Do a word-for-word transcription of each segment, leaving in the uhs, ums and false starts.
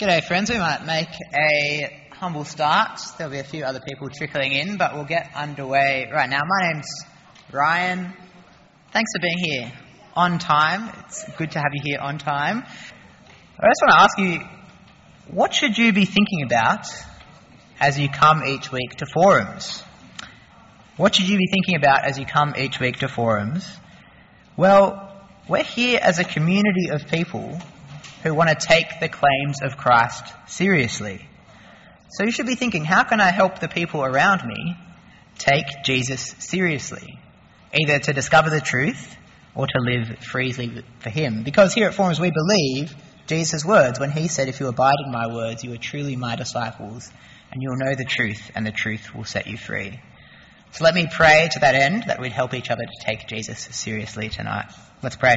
G'day friends, we might make a humble start. There'll be a few other people trickling in, but we'll get underway right now. My name's Ryan. Thanks for being here on time. It's good to have you here on time. I just want to ask you, what should you be thinking about as you come each week to forums? What should you be thinking about as you come each week to forums? Well, we're here as a community of people who want to take the claims of Christ seriously. So you should be thinking, how can I help the people around me take Jesus seriously? Either to discover the truth or to live freely for him. Because here at Forums we believe Jesus' words when he said, if you abide in my words, you are truly my disciples, and you'll know the truth, and the truth will set you free. So let me pray to that end, that we'd help each other to take Jesus seriously tonight. Let's pray.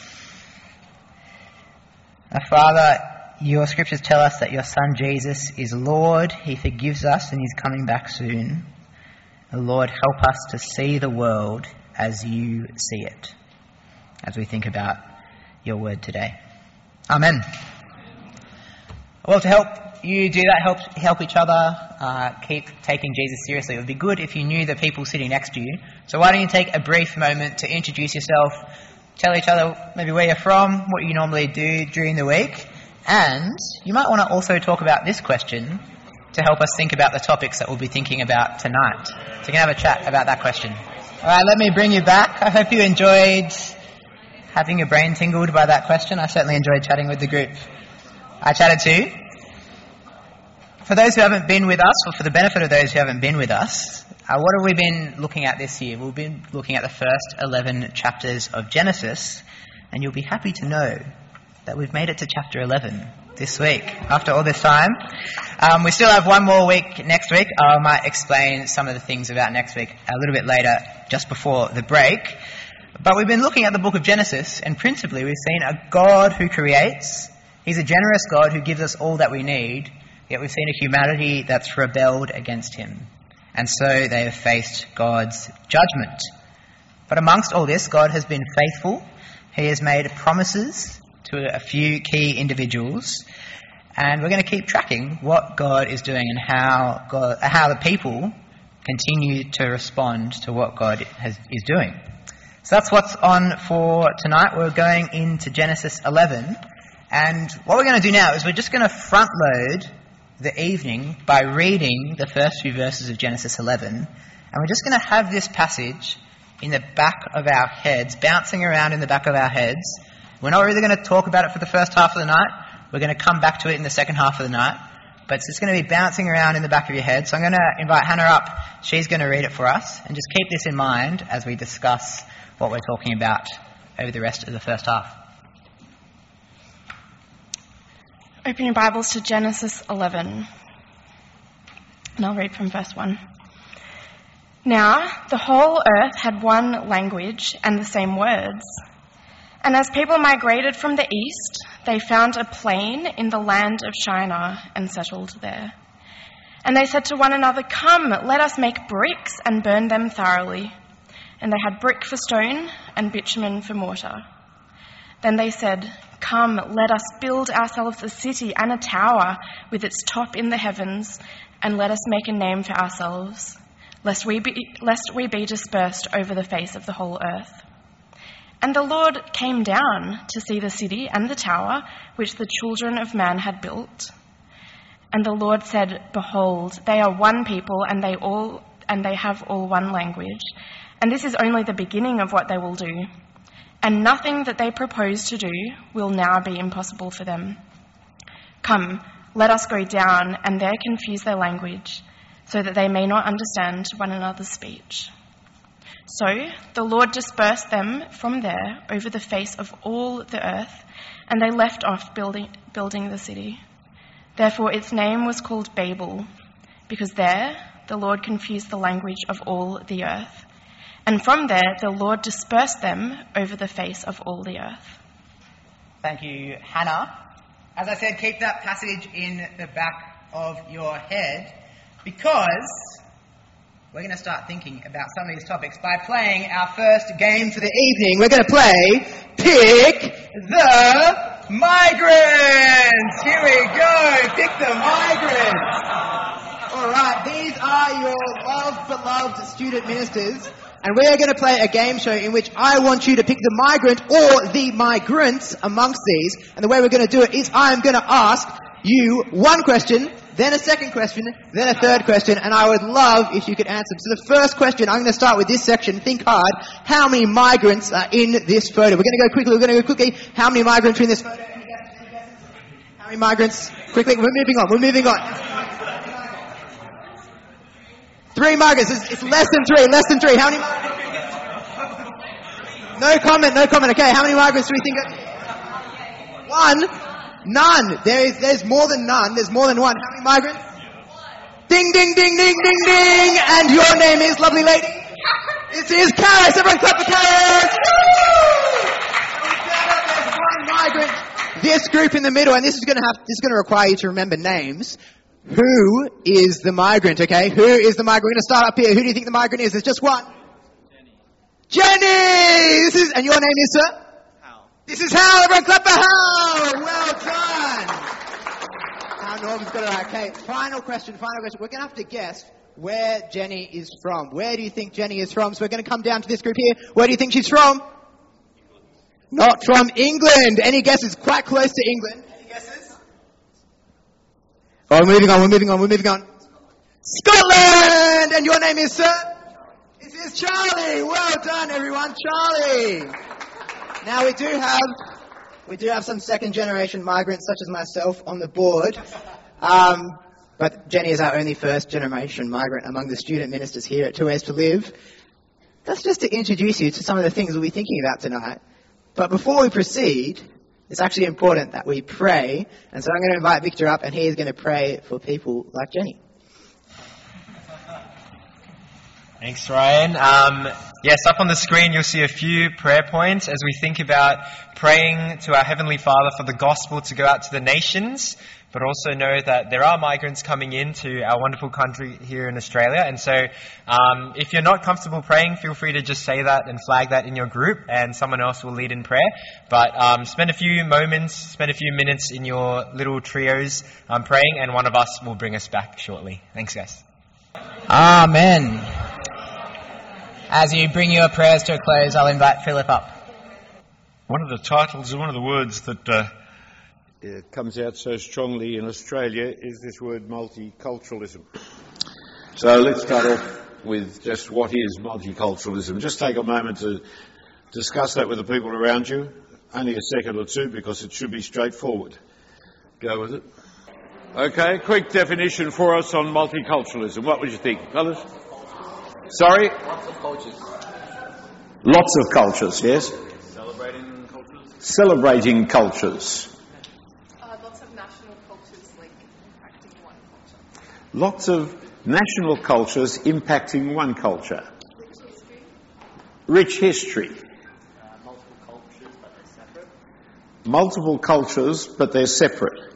Our Father, your scriptures tell us that your Son Jesus is Lord. He forgives us and he's coming back soon. Oh Lord, help us to see the world as you see it, as we think about your word today. Amen. Well, to help you do that, help help each other, uh, keep taking Jesus seriously, it would be good if you knew the people sitting next to you. So why don't you take a brief moment to introduce yourself, tell each other maybe where you're from, what you normally do during the week, and you might want to also talk about this question to help us think about the topics that we'll be thinking about tonight. So you can have a chat about that question. All right, let me bring you back. I hope you enjoyed having your brain tingled by that question. I certainly enjoyed chatting with the group I chatted to. For those who haven't been with us, or for the benefit of those who haven't been with us, uh, what have we been looking at this year? We've been looking at the first eleven chapters of Genesis, and you'll be happy to know that we've made it to chapter eleven this week, after all this time. Um, we still have one more week next week. I might explain some of the things about next week a little bit later, just before the break. But we've been looking at the book of Genesis, and principally we've seen a God who creates. He's a generous God who gives us all that we need, yet we've seen a humanity that's rebelled against him. And so they have faced God's judgment. But amongst all this, God has been faithful. He has made promises to a few key individuals. And we're going to keep tracking what God is doing and how God, how the people continue to respond to what God has, is doing. So that's what's on for tonight. We're going into Genesis eleven. And what we're going to do now is we're just going to front load the evening by reading the first few verses of Genesis eleven, and we're just going to have this passage in the back of our heads, bouncing around in the back of our heads. We're not really going to talk about it for the first half of the night. We're going to come back to it in the second half of the night, but it's just going to be bouncing around in the back of your head. So I'm going to invite Hannah up. She's going to read it for us, and just keep this in mind as we discuss what we're talking about over the rest of the first half. Open your Bibles to Genesis eleven, and I'll read from verse one. Now, the whole earth had one language and the same words. And as people migrated from the east, they found a plain in the land of Shinar and settled there. And they said to one another, "Come, let us make bricks and burn them thoroughly." And they had brick for stone and bitumen for mortar. Then they said, "Come, let us build ourselves a city and a tower with its top in the heavens, and let us make a name for ourselves, lest we be, lest we be dispersed over the face of the whole earth." And the Lord came down to see the city and the tower which the children of man had built. And the Lord said, "Behold, they are one people, and they all and they have all one language, and this is only the beginning of what they will do. And nothing that they propose to do will now be impossible for them. Come, let us go down and there confuse their language, so that they may not understand one another's speech." So the Lord dispersed them from there over the face of all the earth, and they left off building, building the city. Therefore its name was called Babel, because there the Lord confused the language of all the earth. And from there, the Lord dispersed them over the face of all the earth. Thank you, Hannah. As I said, keep that passage in the back of your head, because we're going to start thinking about some of these topics by playing our first game for the evening. We're going to play Pick the Migrants! Here we go. Pick the migrants. All right, these are your love-beloved student ministers, and we are going to play a game show in which I want you to pick the migrant or the migrants amongst these. And the way we're going to do it is I'm going to ask you one question, then a second question, then a third question, and I would love if you could answer. So the first question, I'm going to start with this section. Think hard. How many migrants are in this photo? We're going to go quickly. We're going to go quickly. How many migrants are in this photo? How many migrants? Quickly. We're moving on. We're moving on. Three migrants. It's, it's less than three. Less than three. How many migrants? No comment. No comment. Okay. How many migrants do we think? Are... One. None. There is, there's more than none. There's more than one. How many migrants? Ding, ding, ding, ding, ding, ding. And your name is, lovely lady? This is Karis. Everyone clap for Karis. There's one migrant. This group in the middle, and this is going to have, this is going to require you to remember names. Who is the migrant, okay? Who is the migrant? We're going to start up here. Who do you think the migrant is? There's just one. Jenny. Jenny! This is, and your name is, sir? This is Hal. Everyone clap for Hal. Well done. Now Norm's got it right. Okay, final question, final question. We're going to have to guess where Jenny is from. Where do you think Jenny is from? So we're going to come down to this group here. Where do you think she's from? Not from England. Any guesses? Quite close to England. Any guesses? Oh, we're moving on, we're moving on, we're moving on. Scotland! And your name is, sir? This is Charlie. Well done, everyone. Charlie. Now we do have we do have some second generation migrants such as myself on the board, um, but Jenny is our only first generation migrant among the student ministers here at Two Ways to Live. That's just to introduce you to some of the things we'll be thinking about tonight. But before we proceed, it's actually important that we pray, and so I'm going to invite Victor up, and he is going to pray for people like Jenny. Thanks, Ryan. Um, yes, up on the screen you'll see a few prayer points as we think about praying to our Heavenly Father for the gospel to go out to the nations, but also know that there are migrants coming into our wonderful country here in Australia. And so um, if you're not comfortable praying, feel free to just say that and flag that in your group, and someone else will lead in prayer. But um, spend a few moments, spend a few minutes in your little trios um, praying, and one of us will bring us back shortly. Thanks, guys. Amen. As you bring your prayers to a close, I'll invite Philip up. One of the titles, one of the words that uh, it comes out so strongly in Australia is this word multiculturalism. So let's start off with just what is multiculturalism. Just take a moment to discuss that with the people around you. Only a second or two, because it should be straightforward. Go with it. Okay, quick definition for us on multiculturalism. What would you think, fellas? Sorry? Lots of cultures. Lots of cultures, yes? Celebrating cultures. Celebrating cultures. Uh, lots of national cultures, like, impacting one culture. Lots of national cultures impacting one culture. Rich history. Rich history. Uh, multiple cultures, but they're separate. Multiple cultures, but they're separate.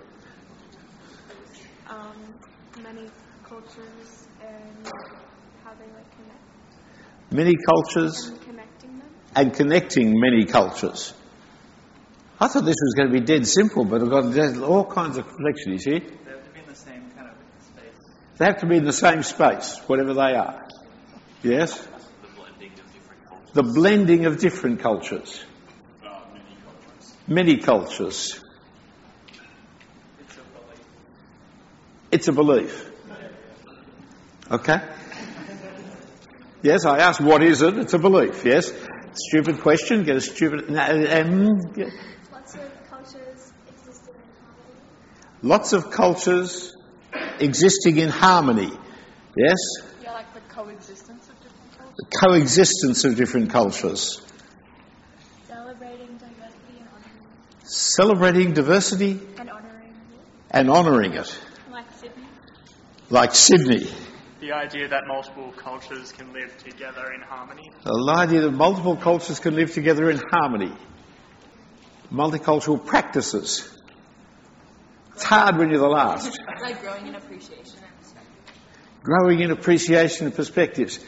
Um, many cultures and how they like connect. Many cultures And connecting them. and connecting many cultures. I thought this was going to be dead simple, but I've got there's all kinds of complexities here. They have to be in the same kind of space. They have to be in the same space, whatever they are. Yes? The blending of different cultures. The blending of different cultures. Uh, many cultures. Many cultures. It's a belief. It's a belief. Okay? Yes, I asked what is it? It's a belief, yes? Stupid question, get a stupid... No, um, yeah. Lots of cultures existing in harmony. Lots of cultures existing in harmony. Yes? Yeah, like the coexistence of different cultures. The coexistence of different cultures. Celebrating diversity and honoring. Celebrating diversity And honoring. and honouring it. Like Sydney. Like Sydney. The idea that multiple cultures can live together in harmony. The idea that multiple cultures can live together in harmony. Multicultural practices. It's hard when you're the last. Like growing in appreciation and perspective. Growing in appreciation and perspectives.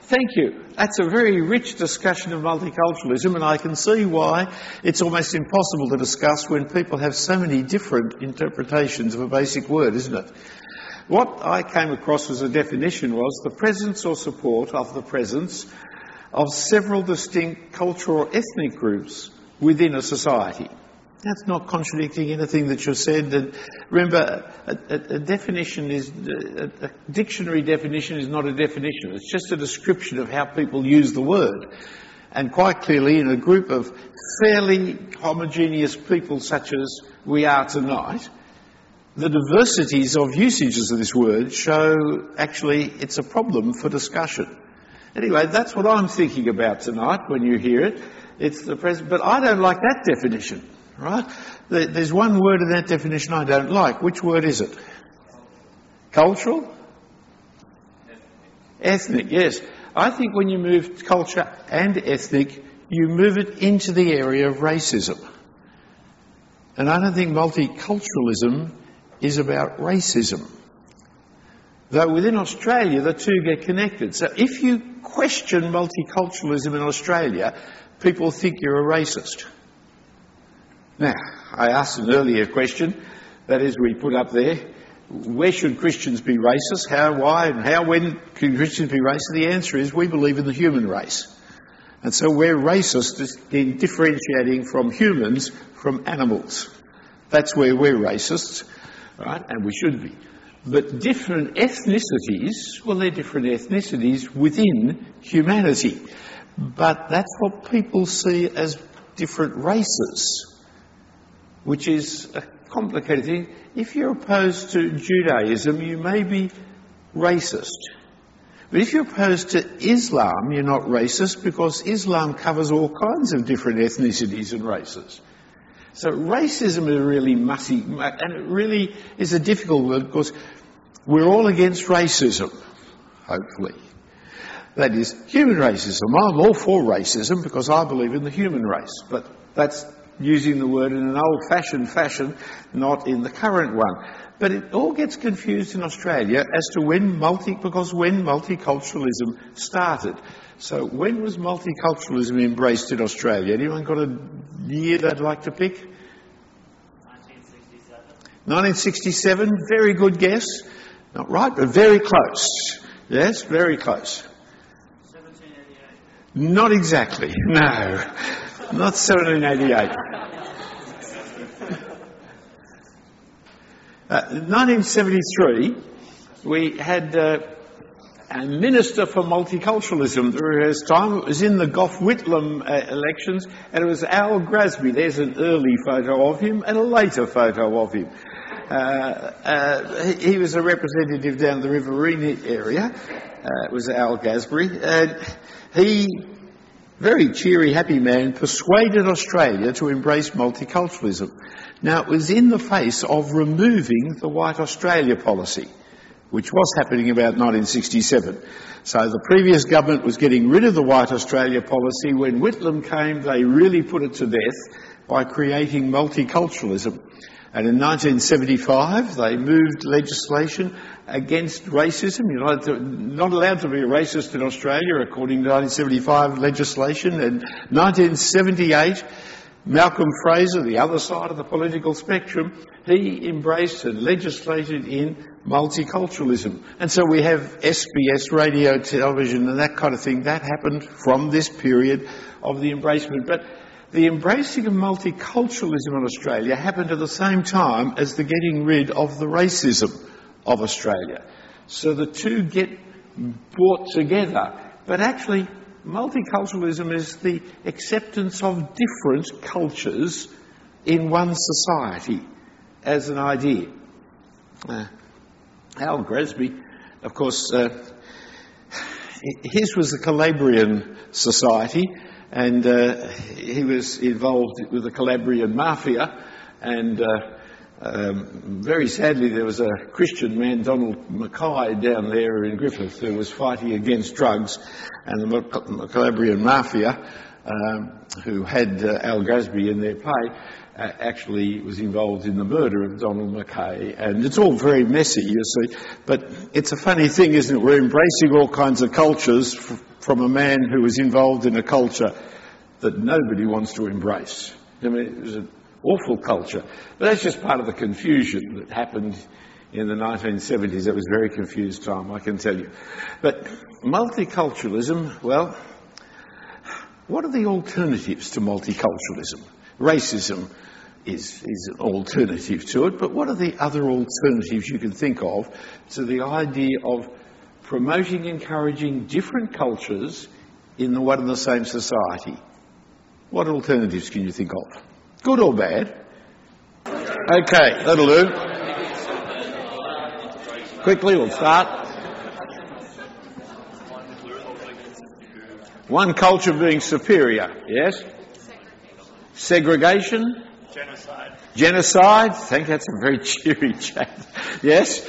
Thank you. That's a very rich discussion of multiculturalism, and I can see why it's almost impossible to discuss when people have so many different interpretations of a basic word, isn't it? What I came across as a definition was the presence or support of the presence of several distinct cultural or ethnic groups within a society. That's not contradicting anything that you've said. And remember, a, a, a definition is, a, a dictionary definition is not a definition. It's just a description of how people use the word. And quite clearly, in a group of fairly homogeneous people such as we are tonight, the diversities of usages of this word show actually it's a problem for discussion. Anyway, that's what I'm thinking about tonight when you hear it. It's the present, but I don't like that definition, right? There's one word in that definition I don't like. Which word is it? Cultural? Ethnic, yes. I think when you move culture and ethnic, you move it into the area of racism. And I don't think multiculturalism is about racism. Though within Australia, the two get connected. So if you question multiculturalism in Australia, people think you're a racist. Now, I asked an earlier question, that is, we put up there, where should Christians be racist? How, why, and how, when can Christians be racist? The answer is we believe in the human race. And so we're racist in differentiating from humans from animals. That's where we're racists, right? And we should be. But different ethnicities, well, they're different ethnicities within humanity. But that's what people see as different races, which is a complicated thing. If you're opposed to Judaism, you may be racist. But if you're opposed to Islam, you're not racist because Islam covers all kinds of different ethnicities and races. So racism is really mussy, and it really is a difficult word because we're all against racism, hopefully. That is, human racism. I'm all for racism because I believe in the human race, but that's using the word in an old-fashioned fashion, not in the current one. But it all gets confused in Australia as to when multi, because when multiculturalism started. So when was multiculturalism embraced in Australia? Anyone got a year they'd like to pick? nineteen sixty-seven. nineteen sixty-seven, very good guess. Not right, but very close. Yes, very close. seventeen eighty-eight. Not exactly, no. Not seventeen eighty-eight. Uh, nineteen seventy-three, we had uh, a Minister for Multiculturalism. There was time, it was in the Gough Whitlam uh, elections, and it was Al Grasby. There's an early photo of him and a later photo of him. Uh, uh, he, he was a representative down the Riverina area. Uh, it was Al Grasby. And he, very cheery, happy man, persuaded Australia to embrace multiculturalism. Now, it was in the face of removing the White Australia policy, which was happening about nineteen sixty-seven. So the previous government was getting rid of the White Australia policy. When Whitlam came, they really put it to death by creating multiculturalism. And in nineteen seventy-five, they moved legislation against racism. You're not, to, not allowed to be a racist in Australia, according to nineteen seventy-five legislation. And nineteen seventy-eight, Malcolm Fraser, the other side of the political spectrum, he embraced and legislated in multiculturalism. And so we have S B S radio, television and that kind of thing. That happened from this period of the embracement. But the embracing of multiculturalism in Australia happened at the same time as the getting rid of the racism of Australia. So the two get brought together. But actually, multiculturalism is the acceptance of different cultures in one society as an idea. Uh, Al Grasby, of course, uh, his was the Calabrian society, and uh, he was involved with the Calabrian mafia, and uh, um, very sadly there was a Christian man, Donald Mackay, down there in Griffith, who was fighting against drugs, and the Calabrian mafia, um, who had uh, Al Grasby in their pay, uh, actually was involved in the murder of Donald Mackay. And it's all very messy, you see. But it's a funny thing, isn't it? We're embracing all kinds of cultures f- from a man who was involved in a culture that nobody wants to embrace. I mean, it was an awful culture. But that's just part of the confusion that happened in the nineteen seventies. It was a very confused time, I can tell you. But multiculturalism, well, what are the alternatives to multiculturalism? Racism is, is an alternative to it, but what are the other alternatives you can think of to the idea of promoting, encouraging different cultures in the one and the same society? What alternatives can you think of? Good or bad? Okay, that'll do. Quickly, we'll start. One culture being superior, yes? Segregation? Genocide. Genocide? I think that's a very cheery chat. Yes?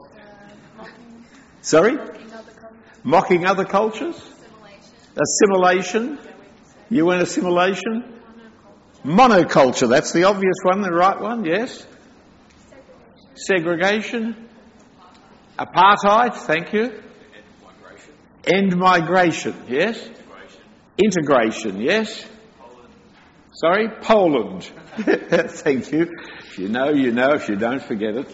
Sorry? Mocking other cultures? Assimilation? You went assimilation? Monoculture, that's the obvious one, the right one, yes? Segregation? Apartheid, thank you. End migration, yes? Integration, yes? Sorry? Poland. Thank you. If you know, you know. If you don't, forget it.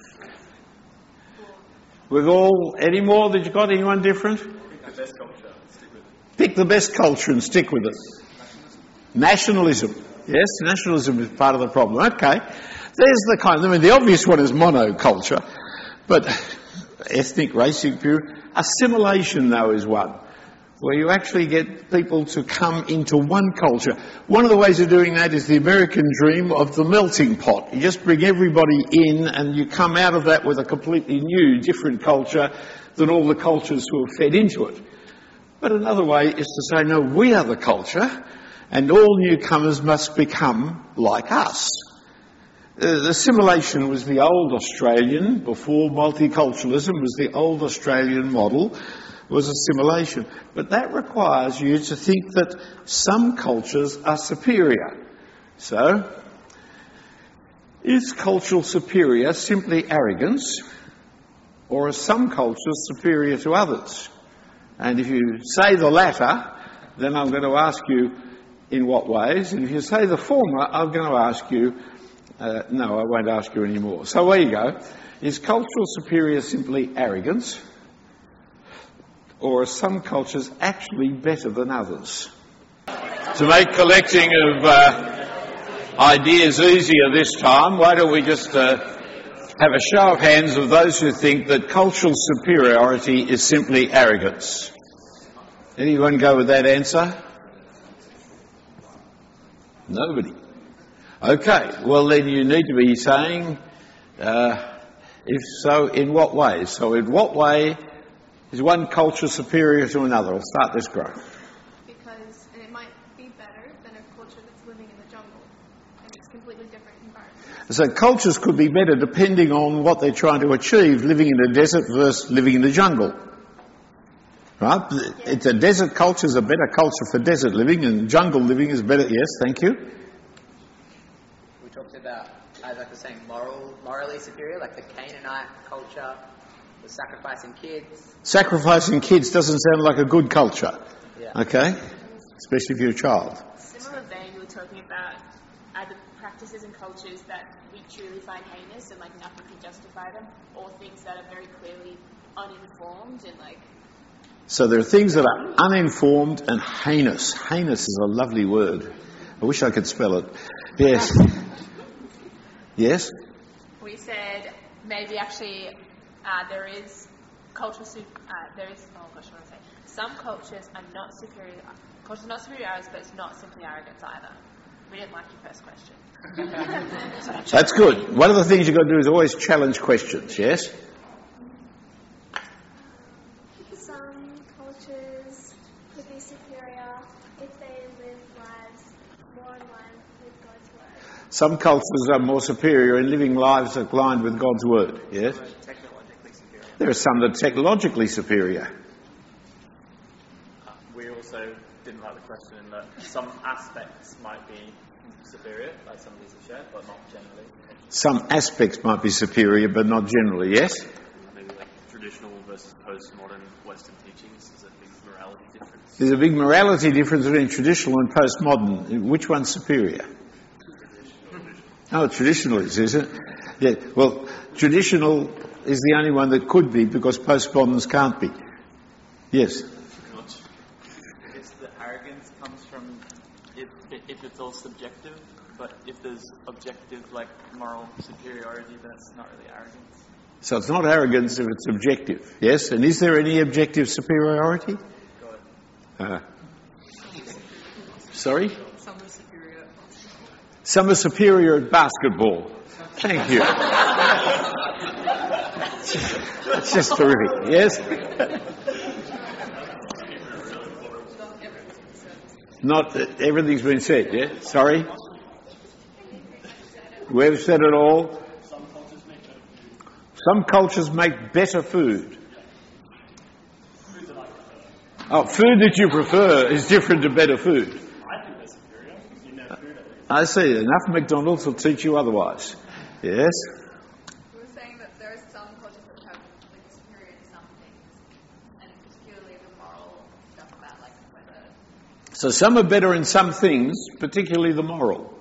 We've all... Any more that you got? Anyone different? Pick the best culture and stick with it. Pick the best culture and stick with it. Nationalism. Yes, nationalism is part of the problem. Okay. There's the kind... I mean, the obvious one is monoculture. But ethnic, racial, pure... Assimilation, though, is one, where you actually get people to come into one culture. One of the ways of doing that is the American dream of the melting pot. You just bring everybody in and you come out of that with a completely new, different culture than all the cultures who have fed into it. But another way is to say, no, we are the culture and all newcomers must become like us. Uh, assimilation was the old Australian, before multiculturalism was the old Australian model, was assimilation. But that requires you to think that some cultures are superior. So, is cultural superior simply arrogance, or are some cultures superior to others? And if you say the latter, then I'm going to ask you in what ways, and if you say the former, I'm going to ask you Uh, no, I won't ask you anymore. So there you go. Is cultural superior simply arrogance? Or are some cultures actually better than others? To make collecting of uh, ideas easier this time, why don't we just uh, have a show of hands of those who think that cultural superiority is simply arrogance? Anyone go with that answer? Nobody. Okay, well then you need to be saying, uh, if so, in what way? So in what way is one culture superior to another? I'll start this grow. Because and it might be better than a culture that's living in the jungle, and it's completely different environment. So cultures could be better depending on what they're trying to achieve, living in the desert versus living in the jungle. Right? Yeah. It's a desert culture is a better culture for desert living, and jungle living is better. Yes, thank you. About, as like I was saying, moral, morally superior, like the Canaanite culture was sacrificing kids. Sacrificing kids doesn't sound like a good culture. Yeah. Okay? Especially if you're a child. Similar vein, we were talking about other practices and cultures that we truly find heinous and like nothing can justify them, or things that are very clearly uninformed and like... So there are things that are uninformed and heinous. Heinous is a lovely word. I wish I could spell it. Yes. Yes? We said maybe actually uh, there is cultural, uh, there is, oh gosh, what do I say? Some cultures are not superior, cultures are not superior to ours, but it's not simply arrogance either. We didn't like your first question. So that's good. One of the things you've got to do is always challenge questions, yes? Some cultures could be superior if they live lives more in line with God's word. Some cultures are more superior in living lives aligned with God's word, yes? Technologically superior. There are some that are technologically superior. Uh, we also didn't like the question in that some aspects might be superior, like some of these have shared, but not generally. Some aspects might be superior, but not generally, yes? Maybe like traditional versus postmodern Western teachings, is a big morality difference. There's a big morality difference between traditional and postmodern. Which one's superior? Oh, traditional is, is it? Yeah, well, traditional is the only one that could be because postmoderns can't be. Yes? I guess the arrogance comes from if, if it's all subjective, but if there's objective, like moral superiority, then it's not really arrogance. So it's not arrogance if it's objective, yes? And is there any objective superiority? Uh, sorry? Some are superior. Some are superior at basketball. Thank you. That's just terrific, yes? Not that everything's been said, yeah? Sorry? We've said it all. Some cultures make better food. Oh, food that you prefer is different to better food. I think they're superior. In their food, at least. I see. Enough McDonald's will teach you otherwise. Yes? We were saying that there are some cultures that have like superior in some things, and particularly the moral stuff about like whether. So some are better in some things, particularly the moral.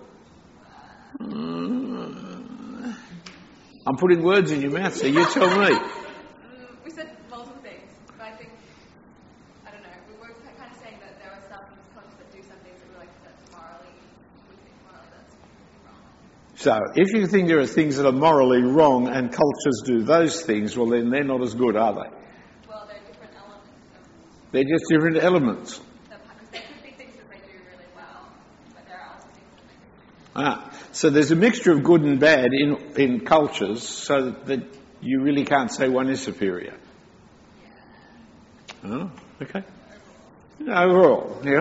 Mm. I'm putting words in your mouth, so you tell me. Mm, we said multiple things, but I think, I don't know, we were kind of saying that there are some cultures that do some things that we're like, that's morally, we think morally that's wrong. So if you think there are things that are morally wrong and cultures do those things, well then they're not as good, are they? Well, they're different elements of They're just different elements. the, because there could be things that they do really well, but there are also things that they do. Ah, so there's a mixture of good and bad in in cultures, so that you really can't say one is superior. Oh, okay. Overall, yeah. Yeah,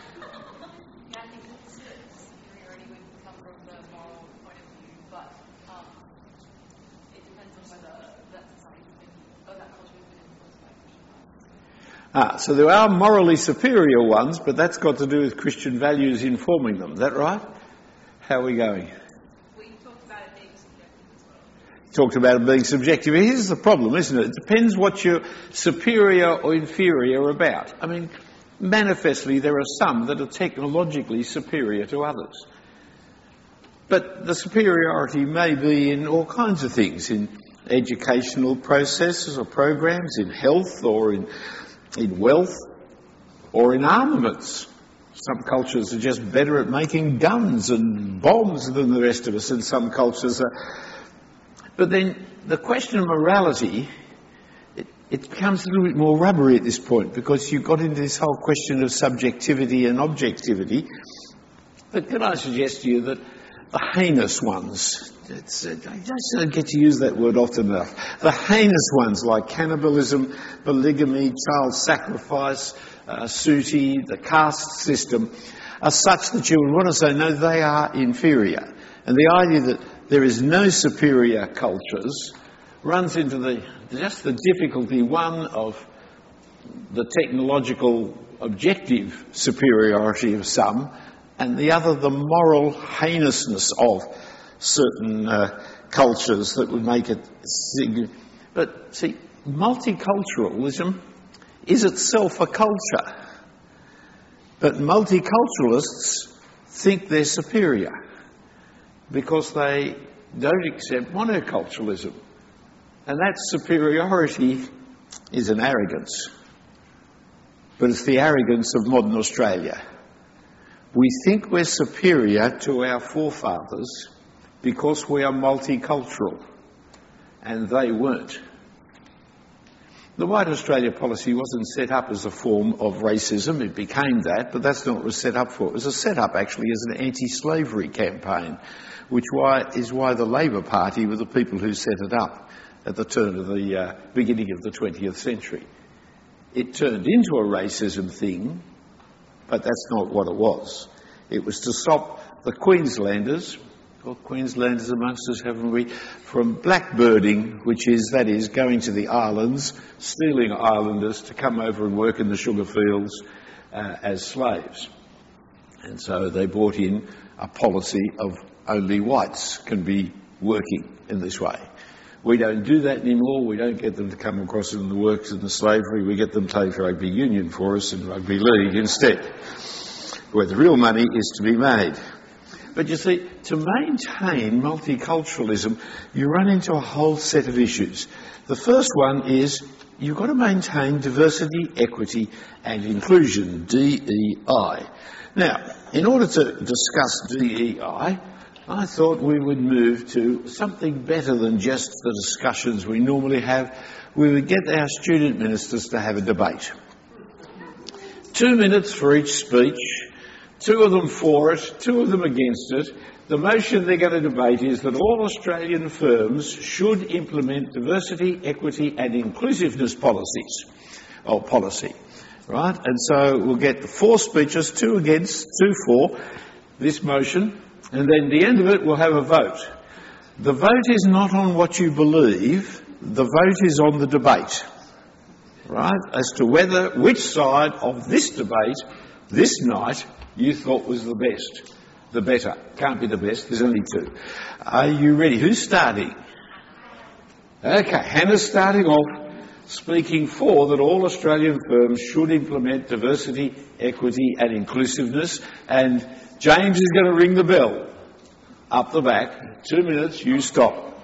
I think it's, superiority would come from the moral point of view, but um, it depends on whether that society's been, or that culture has been influenced by Christian values. Ah, so there are morally superior ones, but that's got to do with Christian values informing them. Is that right? How are we going? We talked about it being subjective as well. Talked about it being subjective. Here's the problem, isn't it? It depends what you're superior or inferior about. I mean, manifestly there are some that are technologically superior to others. But the superiority may be in all kinds of things, in educational processes or programs, in health or in, in wealth or in armaments. Some cultures are just better at making guns and bombs than the rest of us, and some cultures are. But then the question of morality, it, it becomes a little bit more rubbery at this point, because you've got into this whole question of subjectivity and objectivity. But can I suggest to you that the heinous ones, it's, I just don't get to use that word often enough, the heinous ones like cannibalism, polygamy, child sacrifice, uh, Suti, the caste system, are such that you would want to say, no, they are inferior. And the idea that there is no superior cultures runs into the just the difficulty, one, of the technological objective superiority of some, and the other, the moral heinousness of certain uh, cultures that would make it significant. But see, multiculturalism is itself a culture. But multiculturalists think they're superior because they don't accept monoculturalism. And that superiority is an arrogance. But it's the arrogance of modern Australia. We think we're superior to our forefathers because we are multicultural, and they weren't. The White Australia policy wasn't set up as a form of racism. It became that, but that's not what it was set up for. It was a set up actually as an anti-slavery campaign, which why, is why the Labor Party were the people who set it up at the turn of the uh, beginning of the twentieth century. It turned into a racism thing, but that's not what it was. It was to stop the Queenslanders, got Queenslanders amongst us, haven't we, from blackbirding, which is, that is, going to the islands, stealing islanders to come over and work in the sugar fields uh, as slaves. And so they brought in a policy of only whites can be working in this way. We don't do that anymore. We don't get them to come across in the works and the slavery. We get them to take rugby union for us and rugby league instead, where the real money is to be made. But you see, to maintain multiculturalism, you run into a whole set of issues. The first one is you've got to maintain diversity, equity and inclusion, D E I. Now, in order to discuss D E I, I thought we would move to something better than just the discussions we normally have. We would get our student ministers to have a debate. Two minutes for each speech, two of them for it, two of them against it. The motion they're going to debate is that all Australian firms should implement diversity, equity and inclusiveness policies, or policy, right? And so we'll get four speeches, two against, two for this motion, and then at the end of it we'll have a vote. The vote is not on what you believe, the vote is on the debate, right? As to whether, which side of this debate, this night, you thought was the best. The better. Can't be the best, there's only two. Are you ready? Who's starting? Okay, Hannah's starting off, speaking for that all Australian firms should implement diversity, equity and inclusiveness, and James is going to ring the bell. Up the back. Two minutes, you stop.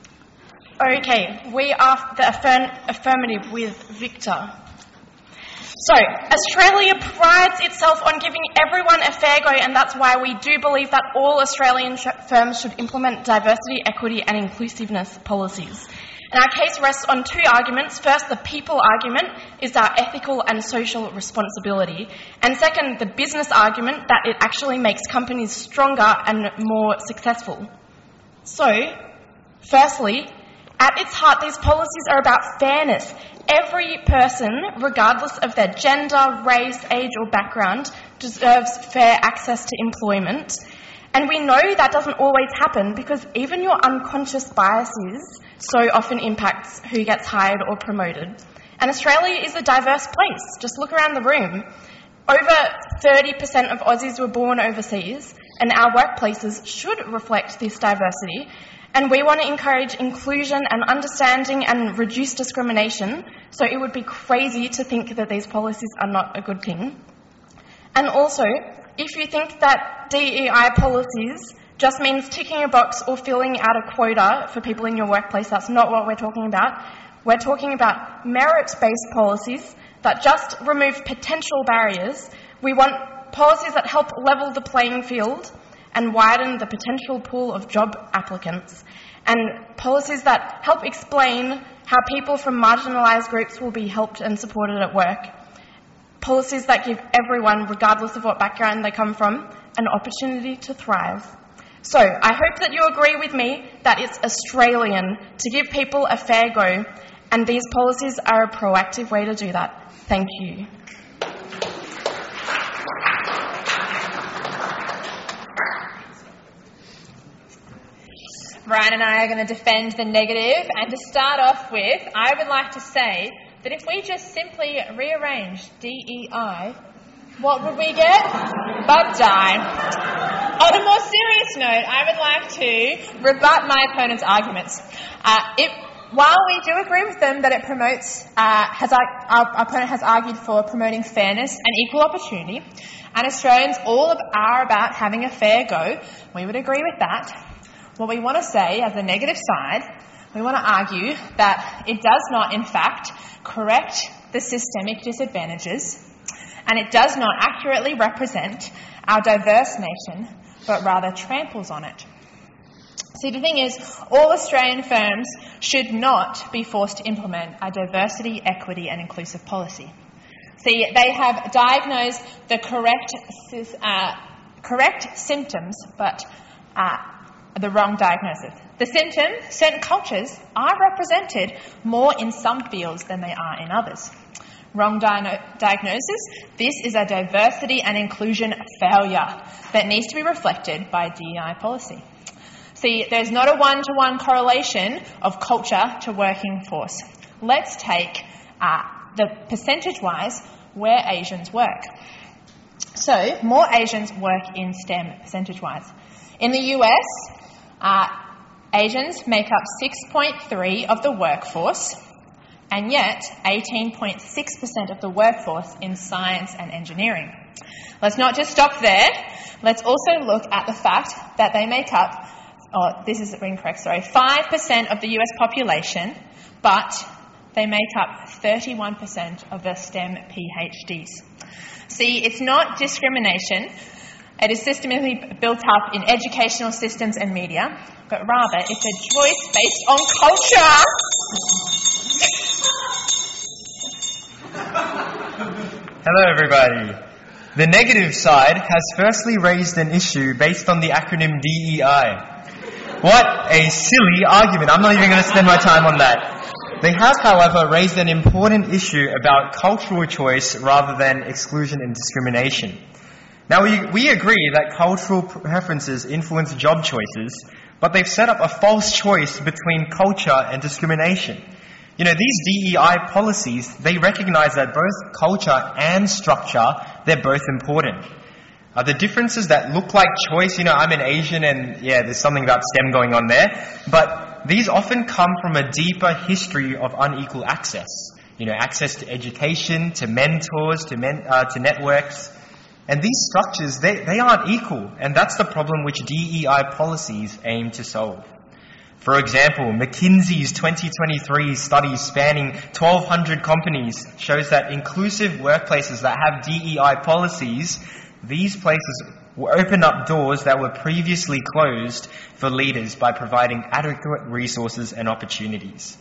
Okay, we are the affirm- affirmative with Victor. So, Australia prides itself on giving everyone a fair go, and that's why we do believe that all Australian sh- firms should implement diversity, equity and inclusiveness policies. And our case rests on two arguments. First, the people argument is our ethical and social responsibility. And second, the business argument that it actually makes companies stronger and more successful. So, firstly, at its heart, these policies are about fairness. Every person, regardless of their gender, race, age or background, deserves fair access to employment. And we know that doesn't always happen because even your unconscious biases so often impacts who gets hired or promoted. And Australia is a diverse place. Just look around the room. Over thirty percent of Aussies were born overseas, and our workplaces should reflect this diversity. And we want to encourage inclusion and understanding and reduce discrimination, so it would be crazy to think that these policies are not a good thing. And also, if you think that D E I policies just means ticking a box or filling out a quota for people in your workplace, that's not what we're talking about. We're talking about merit-based policies that just remove potential barriers. We want policies that help level the playing field and widen the potential pool of job applicants, and policies that help explain how people from marginalised groups will be helped and supported at work. Policies that give everyone, regardless of what background they come from, an opportunity to thrive. So, I hope that you agree with me that it's Australian to give people a fair go, and these policies are a proactive way to do that. Thank you. Ryan and I are going to defend the negative, and to start off with, I would like to say that if we just simply rearrange D E I, what would we get? Bug die. On a more serious note, I would like to rebut my opponent's arguments. Uh, it, while we do agree with them that it promotes, uh, has our, our opponent has argued for promoting fairness and equal opportunity, and Australians all of, are about having a fair go, we would agree with that. What we want to say as the negative side, we want to argue that it does not, in fact, correct the systemic disadvantages, and it does not accurately represent our diverse nation, but rather tramples on it. See, the thing is, all Australian firms should not be forced to implement a diversity, equity and inclusive policy. See, they have diagnosed the correct, uh, correct symptoms, but uh, the wrong diagnosis. The symptom, certain cultures are represented more in some fields than they are in others. Wrong di- diagnosis, this is a diversity and inclusion failure that needs to be reflected by D E I policy. See, there's not a one-to-one correlation of culture to working force. Let's take uh, the percentage-wise where Asians work. So, more Asians work in STEM percentage-wise. In the U S, uh, Asians make up six point three of the workforce, and yet eighteen point six percent of the workforce in science and engineering. Let's not just stop there. Let's also look at the fact that they make up, oh, this is incorrect, sorry, five percent of the U S population, but they make up thirty-one percent of the STEM PhDs. See, it's not discrimination. It is systematically built up in educational systems and media, but rather it's a choice based on culture. Hello, everybody. The negative side has firstly raised an issue based on the acronym D E I. What a silly argument. I'm not even going to spend my time on that. They have, however, raised an important issue about cultural choice rather than exclusion and discrimination. Now, we, we agree that cultural preferences influence job choices, but they've set up a false choice between culture and discrimination. You know, these D E I policies, they recognize that both culture and structure, they're both important. Uh, the differences that look like choice, you know, I'm an Asian and yeah, there's something about STEM going on there, but these often come from a deeper history of unequal access. You know, access to education, to mentors, to, men, uh, to networks. And these structures, they, they aren't equal, and that's the problem which D E I policies aim to solve. For example, McKinsey's twenty twenty-three study spanning twelve hundred companies shows that inclusive workplaces that have D E I policies, these places will open up doors that were previously closed for leaders by providing adequate resources and opportunities.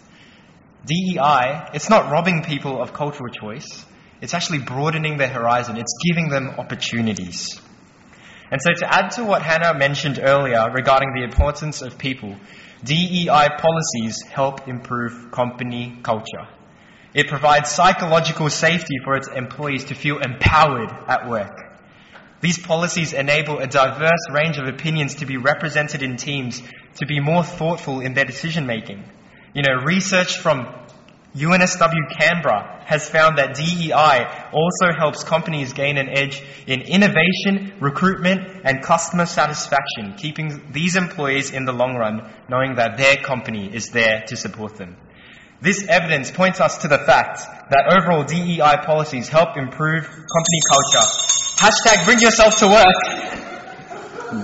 D E I, it's not robbing people of cultural choice. It's actually broadening their horizon. It's giving them opportunities. And so to add to what Hannah mentioned earlier regarding the importance of people, D E I policies help improve company culture. It provides psychological safety for its employees to feel empowered at work. These policies enable a diverse range of opinions to be represented in teams, to be more thoughtful in their decision making. You know, research from U N S W Canberra has found that D E I also helps companies gain an edge in innovation, recruitment, and customer satisfaction, keeping these employees in the long run, knowing that their company is there to support them. This evidence points us to the fact that overall D E I policies help improve company culture. Hashtag bring yourself to work.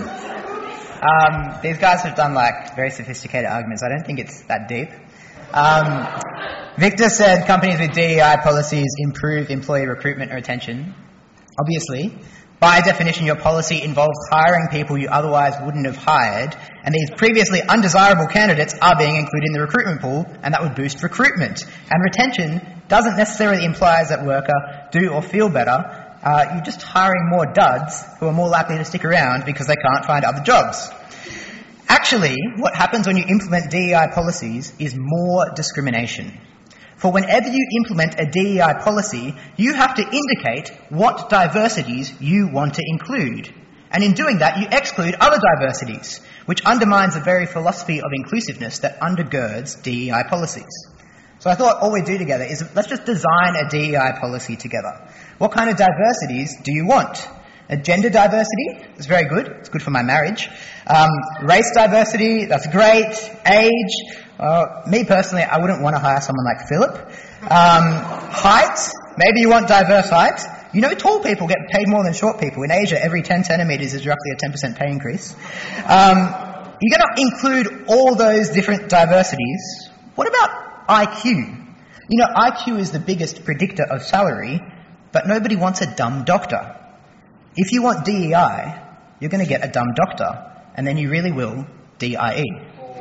Um, these guys have done like very sophisticated arguments. I don't think it's that deep. Um, Victor said companies with D E I policies improve employee recruitment and retention. Obviously, by definition, your policy involves hiring people you otherwise wouldn't have hired, and these previously undesirable candidates are being included in the recruitment pool, and that would boost recruitment. And retention doesn't necessarily imply that worker do or feel better. Uh, you're just hiring more duds who are more likely to stick around because they can't find other jobs. Actually, what happens when you implement D E I policies is more discrimination. For whenever you implement a D E I policy, you have to indicate what diversities you want to include. And in doing that, you exclude other diversities, which undermines the very philosophy of inclusiveness that undergirds D E I policies. So I thought all we do together is let's just design a D E I policy together. What kind of diversities do you want? A gender diversity, that's very good. It's good for my marriage. Um, race diversity, that's great. Age, uh, me personally, I wouldn't want to hire someone like Philip. Um, height, maybe you want diverse height. You know, tall people get paid more than short people. In Asia, every ten centimetres is roughly a ten percent pay increase. Um, you're going to include all those different diversities. What about I Q? You know, I Q is the biggest predictor of salary, but nobody wants a dumb doctor. If you want D E I, you're going to get a dumb doctor, and then you really will D I E.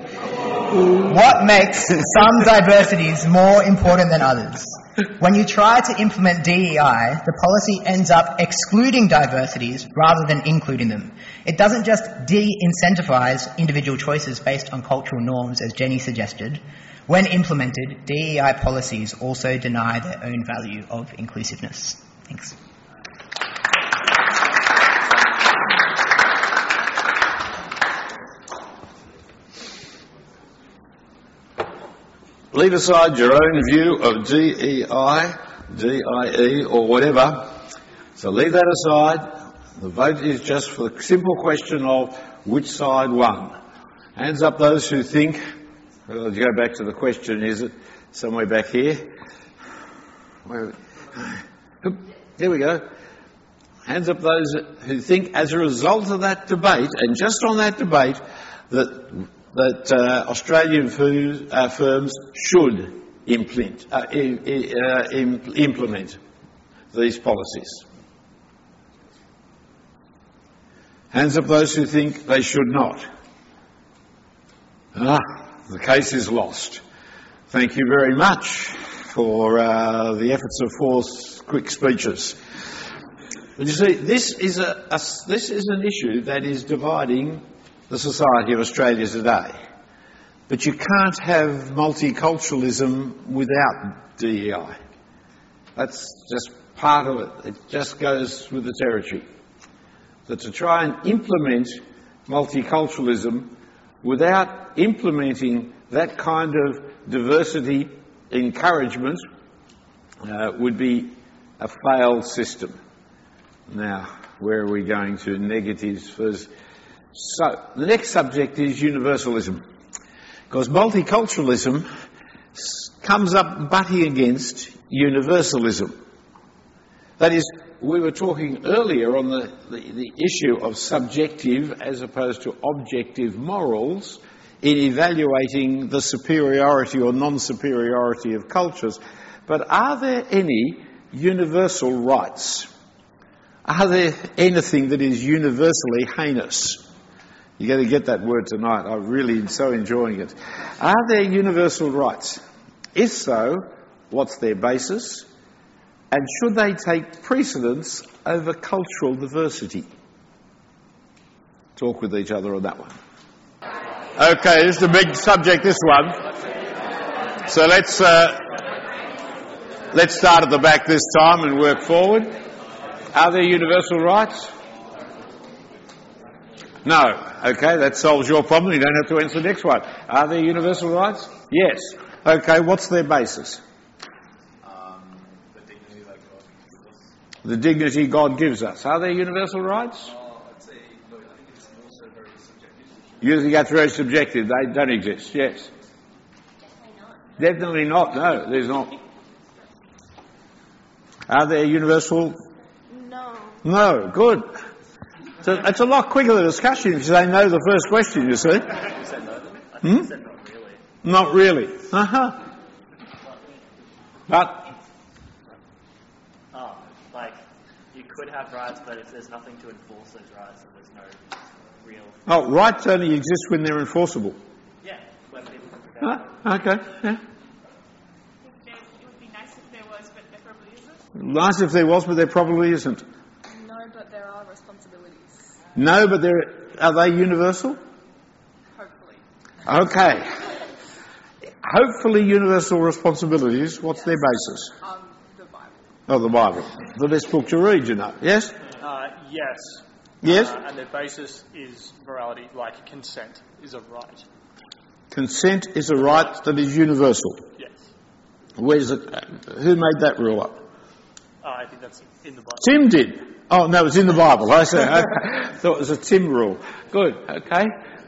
What makes some diversities more important than others? When you try to implement D E I, the policy ends up excluding diversities rather than including them. It doesn't just de-incentivize individual choices based on cultural norms, as Jenny suggested. When implemented, D E I policies also deny their own value of inclusiveness. Thanks. Leave aside your own view of D E I, D I E, or whatever. So leave that aside. The vote is just for the simple question of which side won. Hands up those who think, well, let's go back to the question, is it somewhere back here? Where, there we go. Hands up those who think as a result of that debate, and just on that debate, that that uh, Australian food, uh, firms should implement, uh, uh, implement these policies. Hands up those who think they should not. Ah, the case is lost. Thank you very much for uh, the efforts of four quick speeches. But you see, this is a, a this is an issue that is dividing the society of Australia today. But you can't have multiculturalism without D E I. That's just part of it. It just goes with the territory. That to try and implement multiculturalism without implementing that kind of diversity encouragement uh, would be a failed system. Now, where are we going to? Negatives first. So, the next subject is universalism. Because multiculturalism comes up butting against universalism. That is, we were talking earlier on the, the, the issue of subjective as opposed to objective morals in evaluating the superiority or non-superiority of cultures. But are there any universal rights? Are there anything that is universally heinous? You're going to get that word tonight. I'm really so enjoying it. Are there universal rights? If so, what's their basis? And should they take precedence over cultural diversity? Talk with each other on that one. Okay, this is a big subject, this one. So let's uh, let's start at the back this time and work forward. Are there universal rights? No. Okay, that solves your problem. You don't have to answer the next one. Are there universal rights? Yes. Okay, what's their basis? The dignity God gives us. Are there universal rights? Oh, I'd say, no, I think it's also very subjective. You think that's very subjective? They don't exist, yes. Definitely not. Definitely not, no, there's not. Are there universal? No. No, good. So it's a lot quicker the discussion if you say no to the first question, you see. I said no. I think Hmm? I said not really. Not really. Uh-huh. But Oh, like, you could have rights, but if there's nothing to enforce those rights, then there's no real... oh, rights only exist when they're enforceable. Yeah, when people can prevent Ah, okay, yeah. It would be nice if there was, but there probably isn't. Nice if there was, but there probably isn't. No, but there are responsibilities. No, but they're, are they universal? Hopefully. Okay. Hopefully universal responsibilities, what's their basis? Um, the Bible. Oh, the Bible. The best book to read, you know. Yes? Uh, yes. Yes? Uh, and their basis is morality, like consent is a right. Consent is a right that is universal. Yes. Where's it? Who made that rule up? Uh, I think that's in the Bible. Tim did. Oh, no, it's in the Bible. I see. Okay. Thought it was a Tim rule. Good. Okay.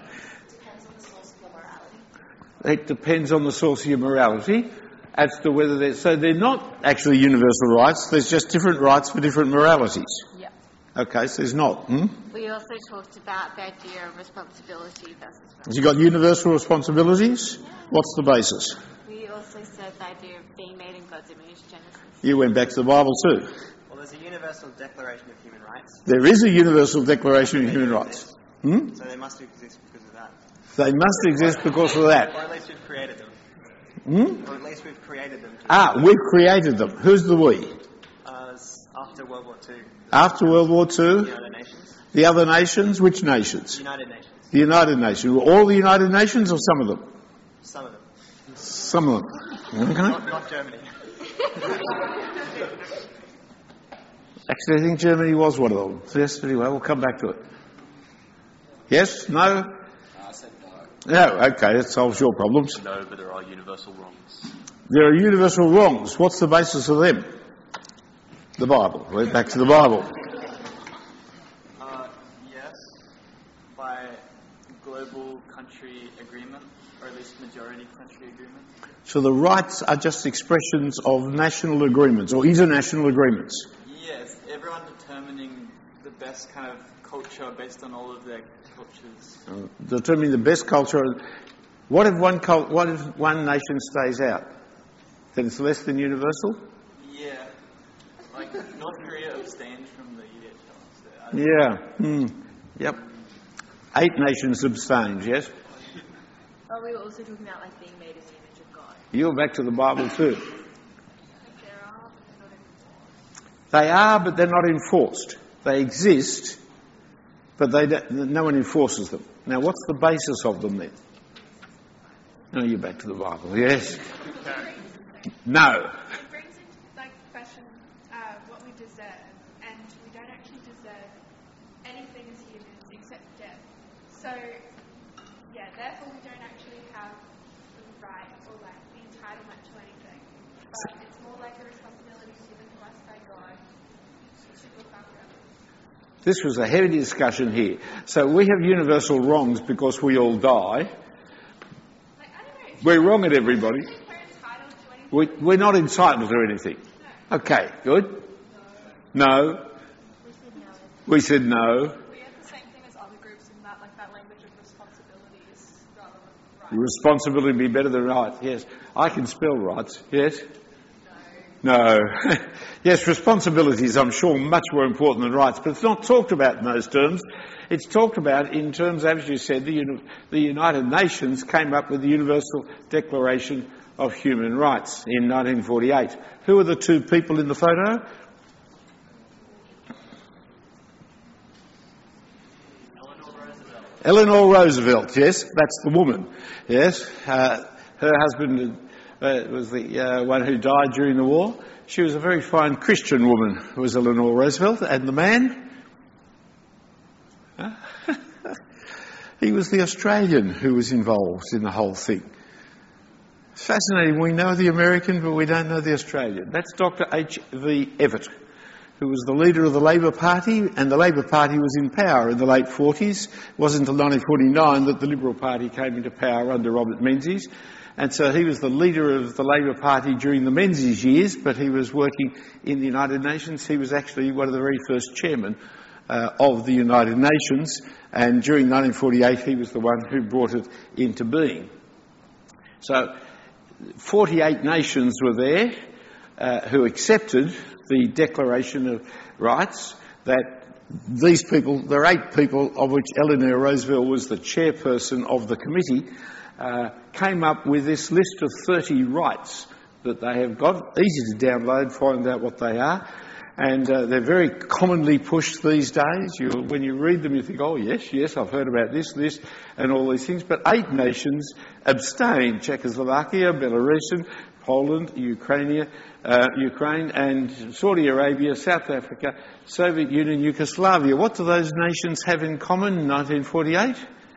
It depends on the source of your morality as to whether they're... So they're not actually universal rights. There's just different rights for different moralities. Yeah. Okay, so there's not. Hmm? We also talked about the idea of responsibility versus... Has you got universal responsibilities? What's the basis? We also said the idea of being made in God's image, Genesis. You went back to the Bible too. Well, there's a Universal Declaration of Human Rights. There is a Universal Declaration of Human Rights. Hmm? So they must exist because of that. They must exist because of that. Or at least we've created them. Hmm? Or at least we've created them. Ah, we've created them. Who's the we? Uh, after World War Two. After World War Two? The other nations. The other nations? Which nations? United Nations. The United Nations. All the United Nations or some of them? Some of them. Some of them. Okay. Not, not Germany. Actually, I think Germany was one of them. So yes, anyway, we'll come back to it. Yes? No? I said no. No, okay, that solves your problems. No, but there are universal wrongs. There are universal wrongs. What's the basis of them? The Bible. We're back to the Bible. Uh, yes, by global country agreement, or at least majority country agreement. So the rights are just expressions of national agreements or international agreements. Yes, everyone determining the best kind of culture based on all of their cultures. Uh, determining the best culture. What if one cult, what if one nation stays out? Then it's less than universal? Yeah. Like, North Korea abstained from the E H L. So Yeah. Mm. Yep. Eight nations abstained, yes? Oh, we were also talking about like being made in the image of God. You're back to the Bible too. They are, but they're not enforced. They exist, but they don't, no one enforces them. Now, what's the basis of them then? No, you're back to the Bible. Yes. No. It brings into like question uh, what we deserve, and we don't actually deserve anything as humans except death. So, yeah, therefore we don't actually have the right or like the entitlement to anything. But it's more like a responsibility given to us by God to look after others. This was a heavy discussion here. So we have universal wrongs because we all die. We're wrong at everybody. We, we're not entitled to anything. Okay, good. No. We said no. We have the same thing as other groups in that, like that language of responsibilities rather than rights. Responsibility be better than right. Yes. I can spell rights. Yes. No. Yes, responsibilities, I'm sure, much more important than rights, but it's not talked about in those terms. It's talked about in terms, as you said, the, Uni- the United Nations came up with the Universal Declaration of Human Rights in nineteen forty-eight. Who are the two people in the photo? Eleanor Roosevelt. Eleanor Roosevelt, yes, that's the woman. Yes, uh, her husband uh, was the uh, one who died during the war. She was a very fine Christian woman, was Eleanor Roosevelt, and the man? Huh? He was the Australian who was involved in the whole thing. It's fascinating. We know the American, but we don't know the Australian. That's Doctor H V Evatt, who was the leader of the Labor Party, and the Labor Party was in power in the late forties. It wasn't until nineteen forty-nine that the Liberal Party came into power under Robert Menzies. And so he was the leader of the Labor Party during the Menzies years, but he was working in the United Nations. He was actually one of the very first chairmen uh, of the United Nations, and during nineteen forty-eight he was the one who brought it into being. So forty-eight nations were there uh, who accepted the Declaration of Rights. That these people, there are eight people, of which Eleanor Roosevelt was the chairperson of the committee, uh, came up with this list of thirty rights that they have got. Easy to download, find out what they are. And uh, they're very commonly pushed these days. You, when you read them, you think, oh, yes, yes, I've heard about this, this, and all these things. But eight nations abstained: Czechoslovakia, Belarus, Poland, Ukraine, uh, Ukraine, and Saudi Arabia, South Africa, Soviet Union, Yugoslavia. What do those nations have in common in nineteen forty-eight?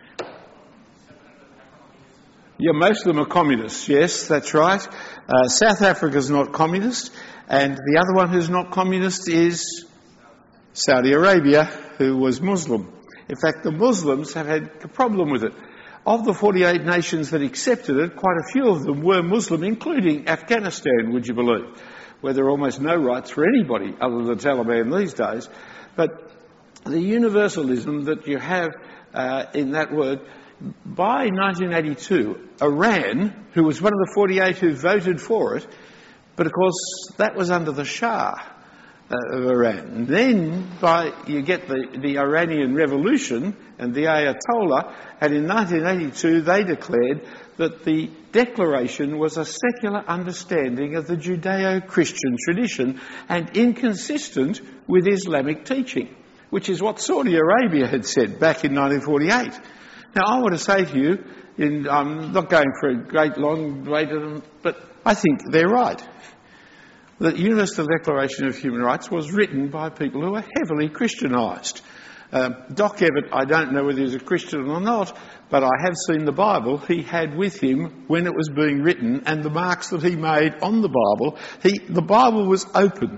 Yeah, most of them are communists. Yes, that's right. Uh, South Africa's not communist. And the other one who's not communist is Saudi Arabia, who was Muslim. In fact, the Muslims have had a problem with it. Of the forty-eight nations that accepted it, quite a few of them were Muslim, including Afghanistan, would you believe, where there are almost no rights for anybody other than the Taliban these days. But the universalism that you have uh, in that word, by nineteen eighty-two, Iran, who was one of the forty-eight who voted for it, but of course that was under the Shah uh, of Iran. And then by, you get the, the Iranian Revolution and the Ayatollah, and in nineteen eighty-two they declared that the declaration was a secular understanding of the Judeo-Christian tradition and inconsistent with Islamic teaching, which is what Saudi Arabia had said back in nineteen forty-eight. Now I want to say to you, in, I'm not going for a great long debate, but I think they're right. The Universal Declaration of Human Rights was written by people who are heavily Christianised. Uh, Doc Evatt, I don't know whether he's a Christian or not, but I have seen the Bible he had with him when it was being written, and the marks that he made on the Bible. He, the Bible was open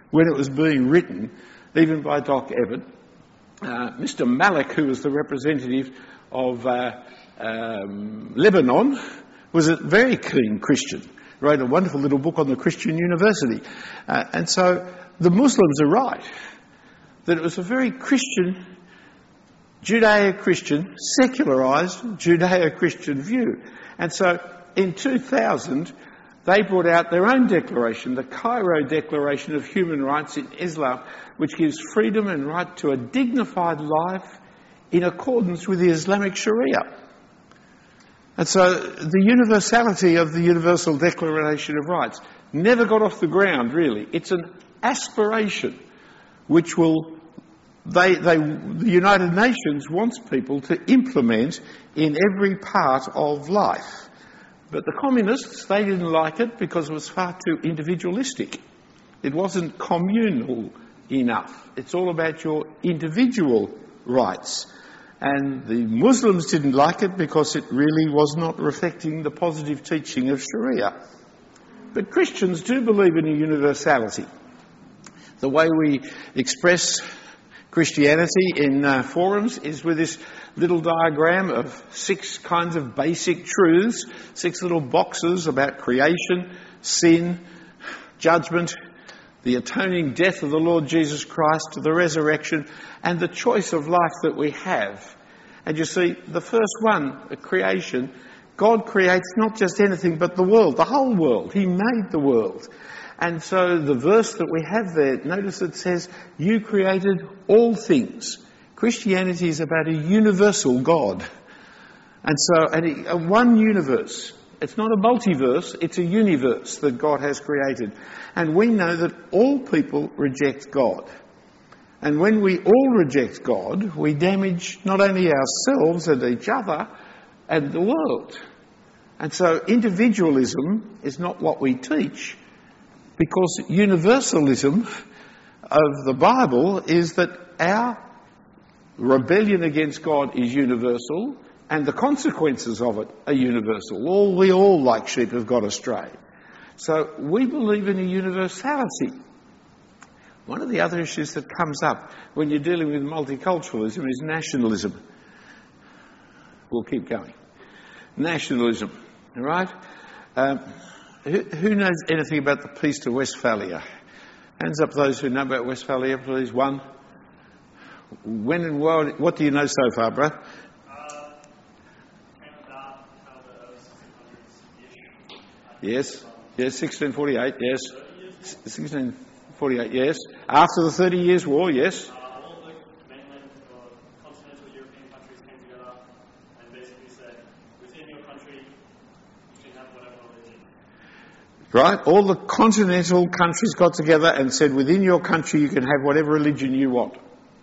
when it was being written, even by Doc Evatt. Uh, Mister Malik, who was the representative of uh, um, Lebanon, was a very keen Christian, wrote a wonderful little book on the Christian University. Uh, and so the Muslims are right, that it was a very Christian, Judeo-Christian, secularised Judeo-Christian view. And so in two thousand, they brought out their own declaration, the Cairo Declaration of Human Rights in Islam, which gives freedom and right to a dignified life in accordance with the Islamic Sharia. And so the universality of the Universal Declaration of Rights never got off the ground, really. It's an aspiration which will, they, they, the United Nations wants people to implement in every part of life. But the communists, they didn't like it because it was far too individualistic. It wasn't communal enough. It's all about your individual rights. And the Muslims didn't like it because it really was not reflecting the positive teaching of Sharia. But Christians do believe in a universality. The way we express Christianity in uh, forums is with this little diagram of six kinds of basic truths, six little boxes about creation, sin, judgment, the atoning death of the Lord Jesus Christ, the resurrection, and the choice of life that we have. And you see, the first one, the creation, God creates not just anything but the world, the whole world. He made the world. And so the verse that we have there, notice it says, you created all things. Christianity is about a universal God. And so, and a one universe. It's not a multiverse, it's a universe that God has created. And we know that all people reject God. And when we all reject God, we damage not only ourselves and each other and the world. And so individualism is not what we teach, because universalism of the Bible is that our rebellion against God is universal and the consequences of it are universal. All, we all, like sheep, have got astray. So we believe in a universality. One of the other issues that comes up when you're dealing with multiculturalism is nationalism. We'll keep going. Nationalism, all right? Um, who, who knows anything about the Peace to Westphalia? Hands up those who know about Westphalia, please. One. When and where, what do you know so far, bro? Uh, about how the sixteen hundreds-ish. Yes. Yes, sixteen forty-eight, yes. sixteen forty-eight, yes. After the Thirty Years' War, yes. Uh, all the mainland or continental European countries came together and basically said, within your country, you can have whatever religion. Right? All the continental countries got together and said, within your country, you can have whatever religion you want.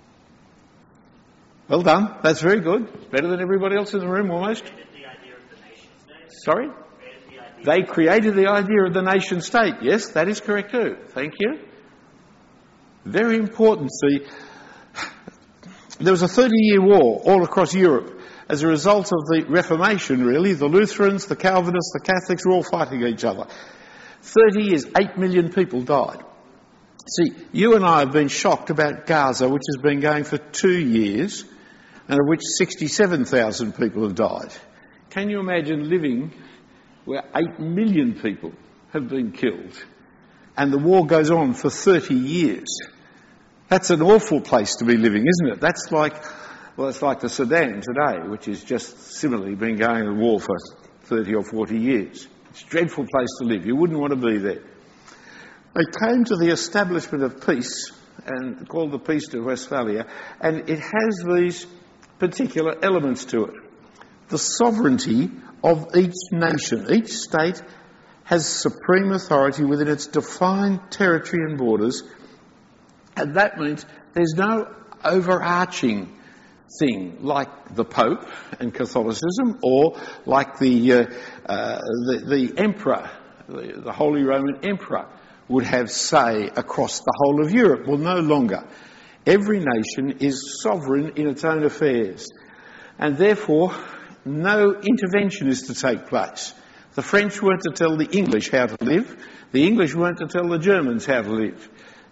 Well done. That's very good. It's better than everybody else in the room, almost. Sorry? They created the idea of the nation state. Yes, that is correct too. Thank you. Very important. See, there was a thirty-year war all across Europe as a result of the Reformation, really. The Lutherans, the Calvinists, the Catholics were all fighting each other. thirty years, eight million people died. See, you and I have been shocked about Gaza, which has been going for two years, and of which sixty-seven thousand people have died. Can you imagine living where eight million people have been killed and the war goes on for thirty years? That's an awful place to be living, isn't it? That's like, well, it's like the Sudan today, which has just similarly been going to war for thirty or forty years. It's a dreadful place to live. You wouldn't want to be there. They came to the establishment of peace, and called the Peace to Westphalia, and it has these particular elements to it. The sovereignty of each nation. Each state has supreme authority within its defined territory and borders, and that means there's no overarching thing like the Pope and Catholicism, or like the uh, uh, the, the Emperor, the, the Holy Roman Emperor, would have say across the whole of Europe. Well, no longer. Every nation is sovereign in its own affairs, and therefore no intervention is to take place. The French weren't to tell the English how to live. The English weren't to tell the Germans how to live.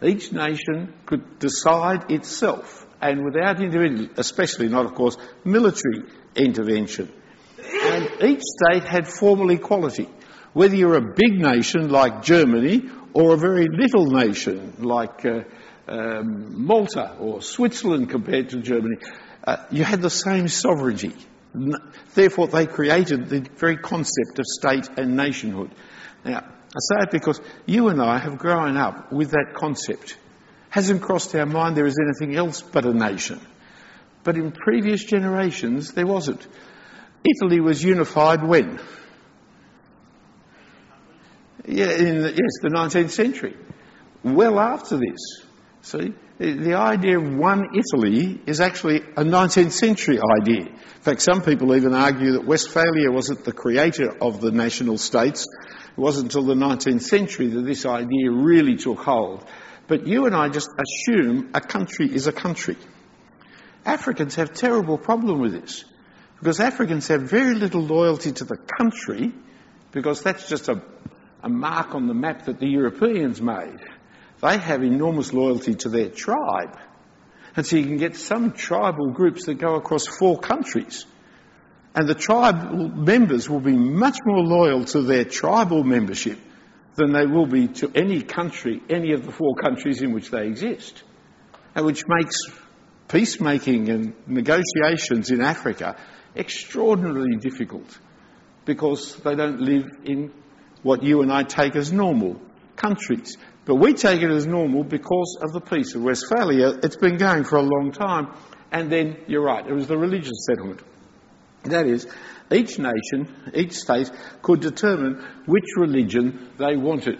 Each nation could decide itself, and without individual, especially not, of course, military intervention. And each state had formal equality. Whether you're a big nation like Germany or a very little nation like uh, um, Malta or Switzerland compared to Germany, uh, you had the same sovereignty. Therefore, they created the very concept of state and nationhood. Now, I say it because you and I have grown up with that concept. Hasn't crossed our mind there is anything else but a nation. But in previous generations, there wasn't. Italy was unified when? Yeah, in the, yes, the nineteenth century. Well after this. See, the, the idea of one Italy is actually a nineteenth century idea. In fact, some people even argue that Westphalia wasn't the creator of the national states. It wasn't until the nineteenth century that this idea really took hold. But you and I just assume a country is a country. Africans have a terrible problem with this, because Africans have very little loyalty to the country, because that's just a, a mark on the map that the Europeans made. They have enormous loyalty to their tribe. And so you can get some tribal groups that go across four countries. And the tribal members will be much more loyal to their tribal membership than they will be to any country, any of the four countries in which they exist. And which makes peacemaking and negotiations in Africa extraordinarily difficult, because they don't live in what you and I take as normal countries. But we take it as normal because of the Peace of Westphalia. It's been going for a long time. And then, you're right, it was the religious settlement. That is, each nation, each state could determine which religion they wanted.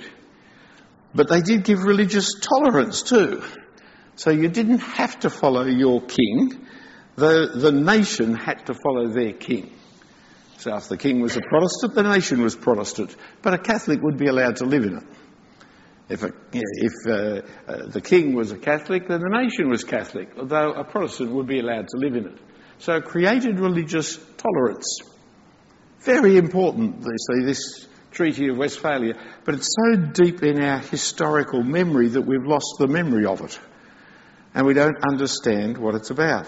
But they did give religious tolerance too. So you didn't have to follow your king. The, the nation had to follow their king. So if the king was a Protestant, the nation was Protestant. But a Catholic would be allowed to live in it. If, a, if uh, uh, the king was a Catholic, then the nation was Catholic, although a Protestant would be allowed to live in it. So it created religious tolerance. Very important, they say, this Treaty of Westphalia, but it's so deep in our historical memory that we've lost the memory of it. And we don't understand what it's about.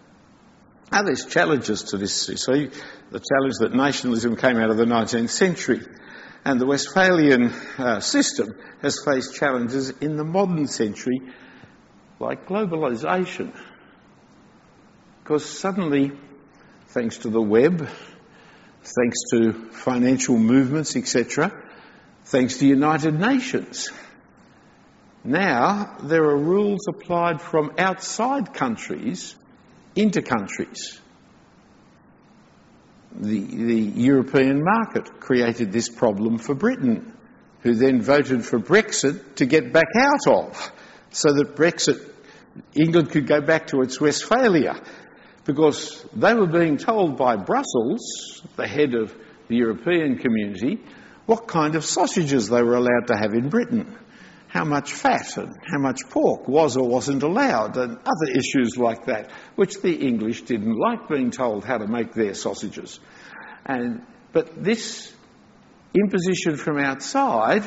Now, there's challenges to this. You see, the challenge that nationalism came out of the nineteenth century, and the Westphalian uh, system has faced challenges in the modern century, like globalisation. Because suddenly, thanks to the web, thanks to financial movements, et cetera, thanks to United Nations, now there are rules applied from outside countries into countries. The, the European market created this problem for Britain, who then voted for Brexit to get back out of, so that Brexit, England could go back to its Westphalia, because they were being told by Brussels, the head of the European community, what kind of sausages they were allowed to have in Britain, how much fat and how much pork was or wasn't allowed, and other issues like that, which the English didn't like being told how to make their sausages. And, but this imposition from outside,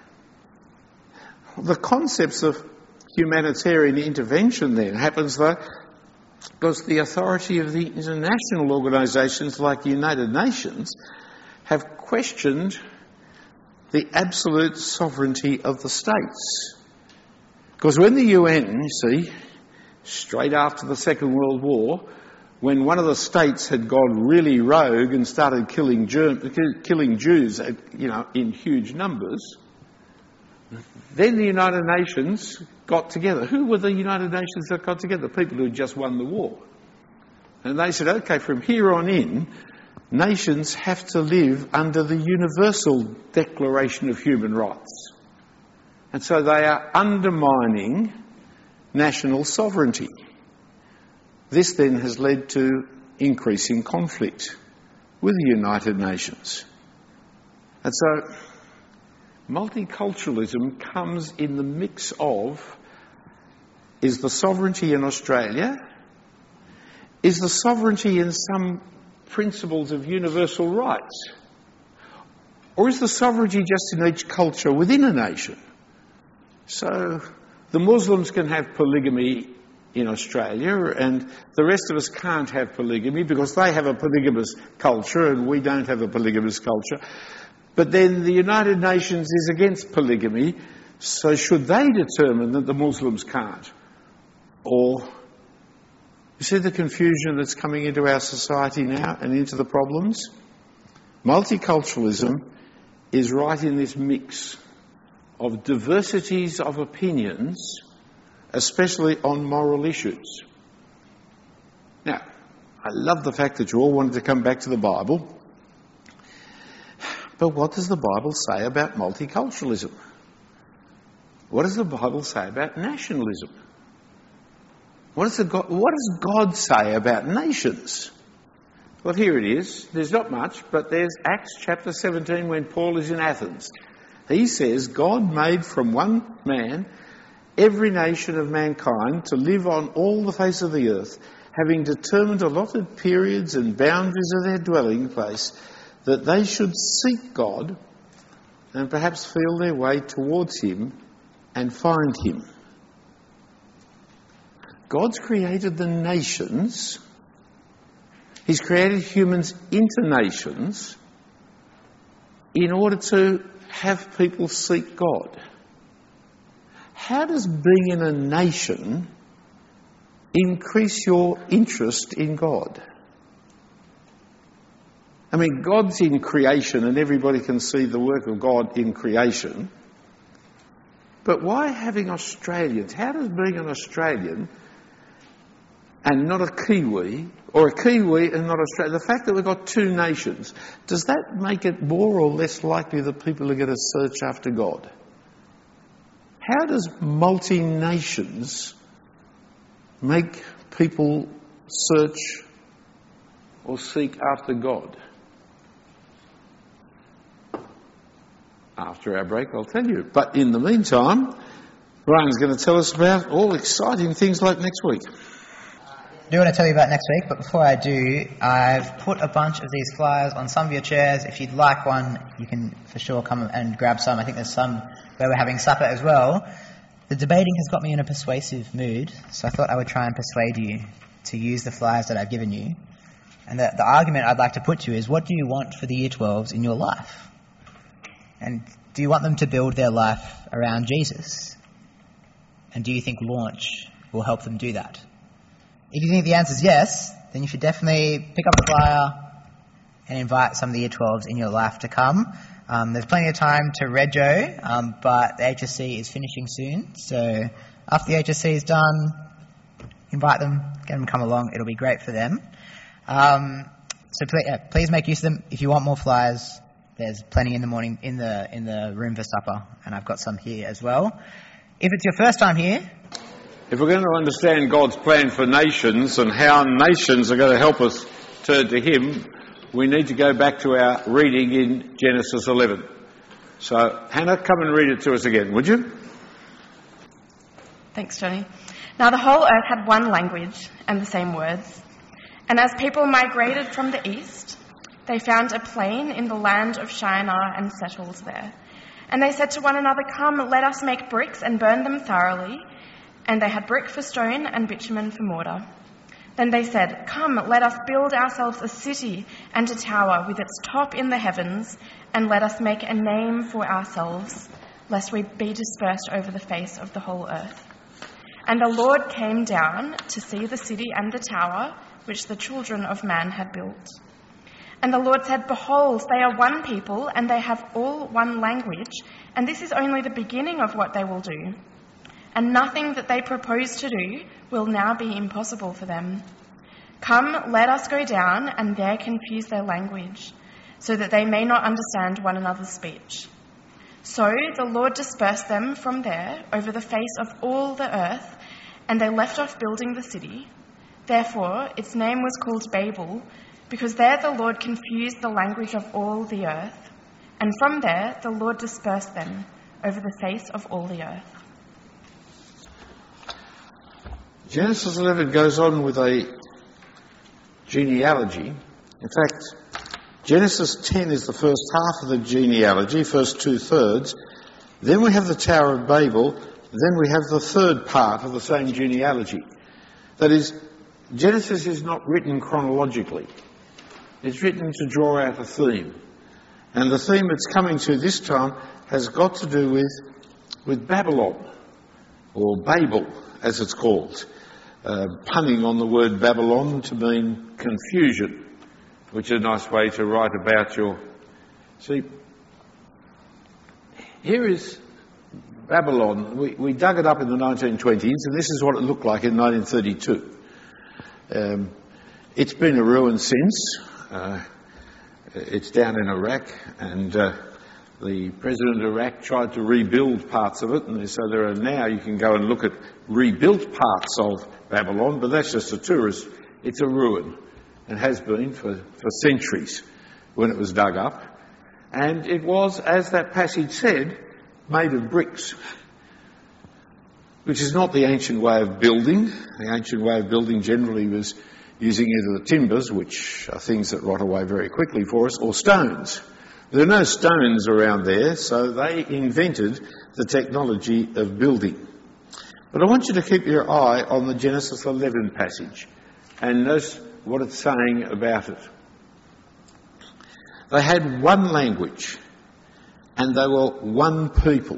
the concepts of humanitarian intervention then happens though, because the authority of the international organisations like the United Nations have questioned the absolute sovereignty of the states. Because when the U N, you see, straight after the Second World War, when one of the states had gone really rogue and started killing, Germ- killing Jews, you know, in huge numbers, then the United Nations got together. Who were the United Nations that got together? The people who had just won the war. And they said, OK, from here on in, nations have to live under the Universal Declaration of Human Rights. And so they are undermining national sovereignty. This then has led to increasing conflict with the United Nations. And so multiculturalism comes in the mix of, is the sovereignty in Australia? Is the sovereignty in some principles of universal rights? Or is the sovereignty just in each culture within a nation? So the Muslims can have polygamy in Australia, and the rest of us can't have polygamy because they have a polygamous culture and we don't have a polygamous culture. But then the United Nations is against polygamy, so should they determine that the Muslims can't? Or, you see the confusion that's coming into our society now and into the problems? Multiculturalism is right in this mix of diversities of opinions, especially on moral issues. Now, I love the fact that you all wanted to come back to the Bible, but what does the Bible say about multiculturalism? What does the Bible say about nationalism? What does, the God, what does God say about nations? Well, here it is. There's not much, but there's Acts chapter seventeen when Paul is in Athens. He says, God made from one man every nation of mankind to live on all the face of the earth, having determined allotted periods and boundaries of their dwelling place, that they should seek God and perhaps feel their way towards him and find him. God's created the nations. He's created humans into nations in order to have people seek God. How does being in a nation increase your interest in God? I mean, God's in creation and everybody can see the work of God in creation. But why having Australians? How does being an Australian and not a Kiwi, or a Kiwi and not Australia, the fact that we've got two nations, does that make it more or less likely that people are going to search after God? How does multi-nations make people search or seek after God? After our break, I'll tell you. But in the meantime, Ryan's going to tell us about all exciting things like next week. I do want to tell you about next week, but before I do, I've put a bunch of these flyers on some of your chairs. If you'd like one, you can for sure come and grab some. I think there's some where we're having supper as well. The debating has got me in a persuasive mood, so I thought I would try and persuade you to use the flyers that I've given you. And the, the argument I'd like to put to you is, what do you want for the Year twelves in your life? And do you want them to build their life around Jesus? And do you think Launch will help them do that? If you think the answer is yes, then you should definitely pick up the flyer and invite some of the Year twelves in your life to come. Um, there's plenty of time to rego, um, but the H S C is finishing soon. So after the H S C is done, invite them, get them to come along. It'll be great for them. Um, so please, yeah, please make use of them. If you want more flyers, there's plenty in the morning in the in the room for supper, and I've got some here as well. If it's your first time here, if we're going to understand God's plan for nations and how nations are going to help us turn to him, we need to go back to our reading in Genesis eleven. So, Hannah, come and read it to us again, would you? Thanks, Johnny. Now the whole earth had one language and the same words. And as people migrated from the east, they found a plain in the land of Shinar and settled there. And they said to one another, "Come, let us make bricks and burn them thoroughly." And they had brick for stone and bitumen for mortar. Then they said, "Come, let us build ourselves a city and a tower with its top in the heavens, and let us make a name for ourselves, lest we be dispersed over the face of the whole earth." And the Lord came down to see the city and the tower which the children of man had built. And the Lord said, "Behold, they are one people, and they have all one language, and this is only the beginning of what they will do. And nothing that they propose to do will now be impossible for them. Come, let us go down and there confuse their language, so that they may not understand one another's speech." So the Lord dispersed them from there over the face of all the earth, and they left off building the city. Therefore its name was called Babel, because there the Lord confused the language of all the earth. And from there the Lord dispersed them over the face of all the earth. Genesis eleven goes on with a genealogy. In fact, Genesis ten is the first half of the genealogy, first two thirds. Then we have the Tower of Babel. then we have the third part of the same genealogy. That is, Genesis is not written chronologically. It's written to draw out a theme. And the theme it's coming to this time has got to do with, with Babylon, or Babel, as it's called, uh, punning on the word Babylon to mean confusion, which is a nice way to write about your... See, here is Babylon. We, we dug it up in the nineteen twenties, and this is what it looked like in nineteen thirty-two. Um, it's been a ruin since. Uh, it's down in Iraq, and uh, the president of Iraq tried to rebuild parts of it, and so there are now, you can go and look at rebuilt parts of Babylon, but that's just a tourist. It's a ruin, and has been for, for centuries when it was dug up. And it was, as that passage said, made of bricks, which is not the ancient way of building. The ancient way of building generally was using either the timbers, which are things that rot away very quickly for us, or stones. There are no stones around there, so they invented the technology of building. But I want you to keep your eye on the Genesis eleven passage and notice what it's saying about it. They had one language and they were one people.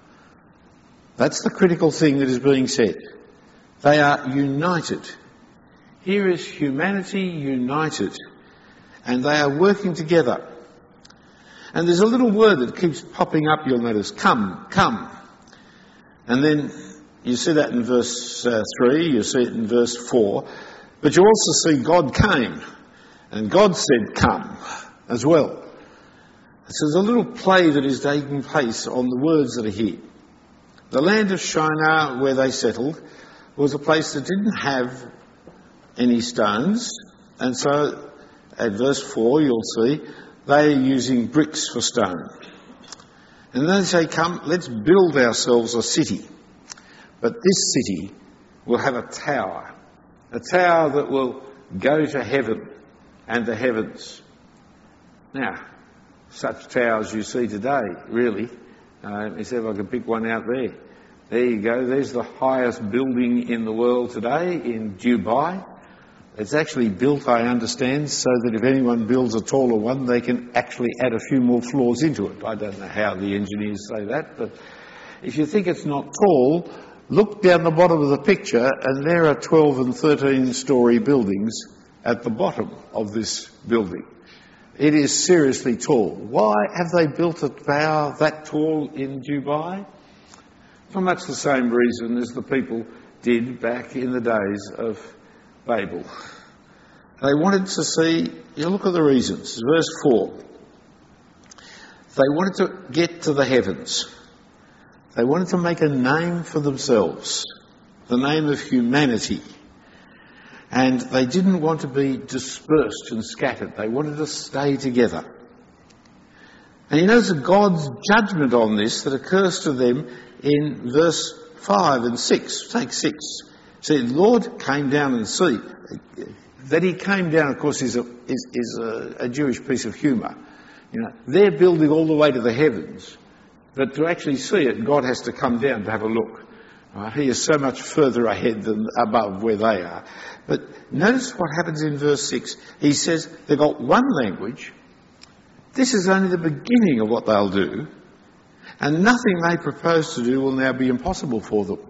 That's the critical thing that is being said. They are united. Here is humanity united, and they are working together. And there's a little word that keeps popping up, you'll notice, come, come. And then you see that in verse uh, three, you see it in verse four, but you also see God came, and God said come as well. So there's a little play that is taking place on the words that are here. The land of Shinar, where they settled, was a place that didn't have any stones, and so at verse four you'll see they are using bricks for stone. And then they say, come, let's build ourselves a city. But this city will have a tower, a tower that will go to heaven and the heavens. Now, such towers you see today, really. Uh, let me see if I can pick one out there. There you go. There's the highest building in the world today in Dubai. It's actually built, I understand, so that if anyone builds a taller one, they can actually add a few more floors into it. I don't know how the engineers say that, but if you think it's not tall, look down the bottom of the picture and there are twelve and thirteen storey buildings at the bottom of this building. It is seriously tall. Why have they built a tower that tall in Dubai? For much the same reason as the people did back in the days of Babel. They wanted to see, you look at the reasons, verse four. They wanted to get to the heavens. They wanted to make a name for themselves, the name of humanity. And they didn't want to be dispersed and scattered. They wanted to stay together. And you notice God's judgment on this that occurs to them in verse five and six. Take six. See, the Lord came down and see. That he came down, of course, is a, is, is a, a Jewish piece of humour. You know, they're building all the way to the heavens. But to actually see it, God has to come down to have a look. Right? He is so much further ahead than above where they are. But notice what happens in verse six. He says they've got one language. This is only the beginning of what they'll do. And nothing they propose to do will now be impossible for them.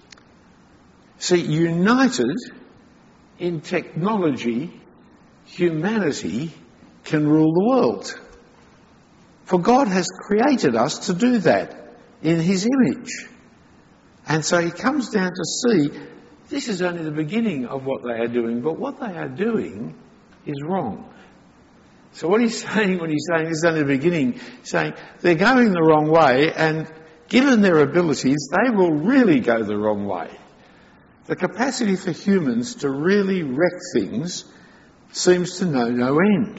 See, united in technology, humanity can rule the world. For God has created us to do that in his image. And so he comes down to see this is only the beginning of what they are doing, but what they are doing is wrong. So what he's saying when he's saying this is only the beginning, he's saying they're going the wrong way, and given their abilities, they will really go the wrong way. The capacity for humans to really wreck things seems to know no end.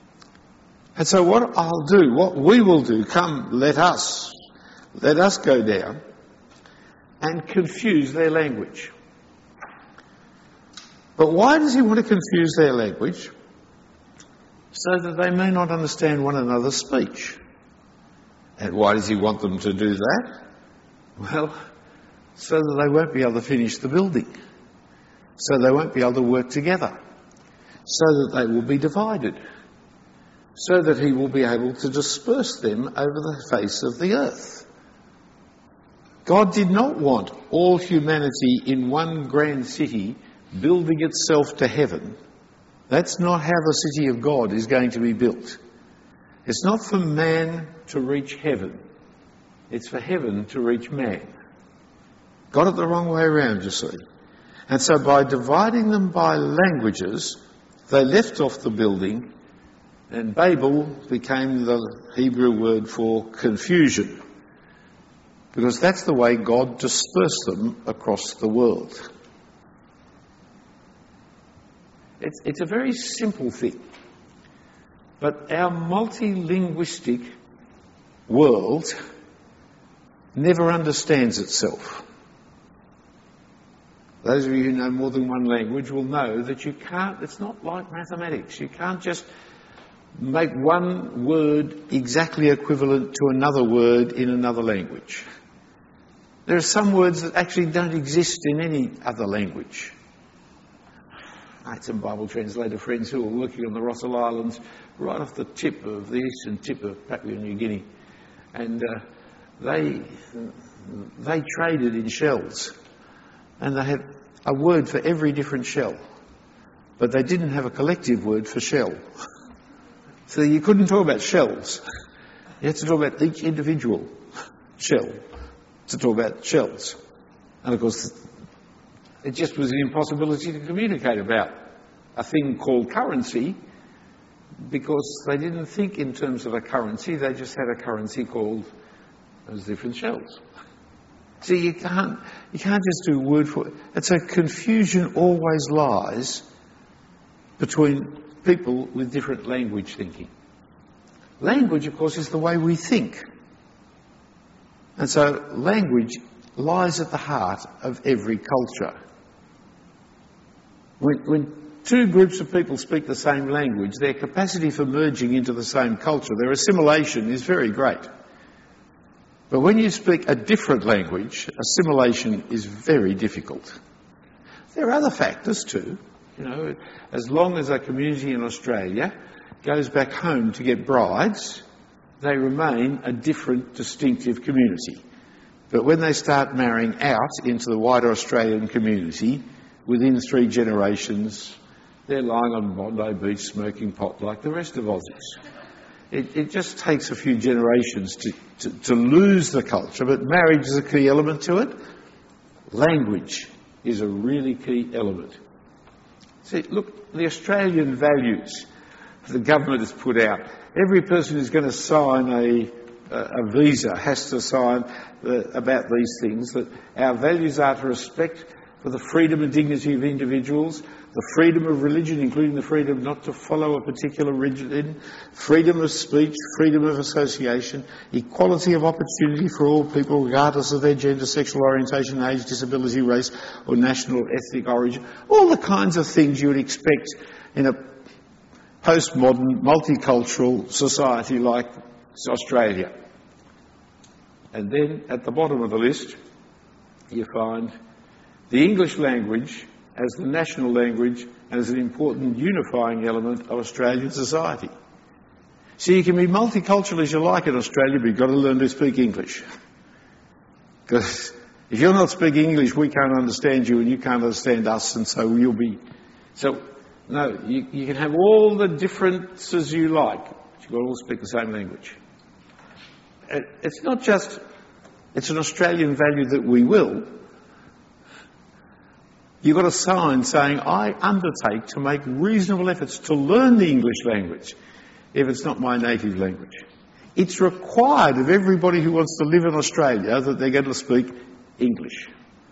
And so what I'll do, what we will do, come, let us, let us go down and confuse their language. But why does he want to confuse their language? So that they may not understand one another's speech. And why does he want them to do that? Well, so that they won't be able to finish the building, so they won't be able to work together, so that they will be divided, so that he will be able to disperse them over the face of the earth. God did not want all humanity in one grand city building itself to heaven. That's not how the city of God is going to be built. It's not for man to reach heaven. It's for heaven to reach man. Got it the wrong way around, you see. And so by dividing them by languages, they left off the building, and Babel became the Hebrew word for confusion, because that's the way God dispersed them across the world. It's, it's a very simple thing, but our multilinguistic world never understands itself. Those of you who know more than one language will know that you can't, it's not like mathematics. You can't just make one word exactly equivalent to another word in another language. There are some words that actually don't exist in any other language. I had some Bible translator friends who were working on the Rossel Islands, right off the tip of the eastern tip of Papua New Guinea. And uh, they, they traded in shells. And they had a word for every different shell. But they didn't have a collective word for shell. So you couldn't talk about shells. You had to talk about each individual shell to talk about shells. And of course, it just was an impossibility to communicate about a thing called currency, because they didn't think in terms of a currency, they just had a currency called those different shells. So you can't, you can't just do word for it. And so confusion always lies between people with different language thinking. Language, of course, is the way we think. And so language lies at the heart of every culture. When, when two groups of people speak the same language, their capacity for merging into the same culture, their assimilation is very great. But when you speak a different language, assimilation is very difficult. There are other factors too. You know, as long as a community in Australia goes back home to get brides, they remain a different, distinctive community. But when they start marrying out into the wider Australian community, within three generations, they're lying on Bondi Beach smoking pot like the rest of Aussies. It, it just takes a few generations to, to, to lose the culture, but marriage is a key element to it. Language is a really key element. See, look, the Australian values the government has put out. Every person who's going to sign a, a, a visa has to sign uh, about these things, that our values are to respect for the freedom and dignity of individuals, the freedom of religion, including the freedom not to follow a particular religion, freedom of speech, freedom of association, equality of opportunity for all people regardless of their gender, sexual orientation, age, disability, race or national or ethnic origin. All the kinds of things you would expect in a postmodern, multicultural society like Australia. And then at the bottom of the list you find the English language as the national language and as an important unifying element of Australian society. So you can be multicultural as you like in Australia, but you've got to learn to speak English. Because if you're not speaking English, we can't understand you and you can't understand us, and so you'll be... So, no, you, you can have all the differences you like, but you've got to all speak the same language. It's not just... It's an Australian value that we will. You've got a sign saying, I undertake to make reasonable efforts to learn the English language if it's not my native language. It's required of everybody who wants to live in Australia that they're going to speak English.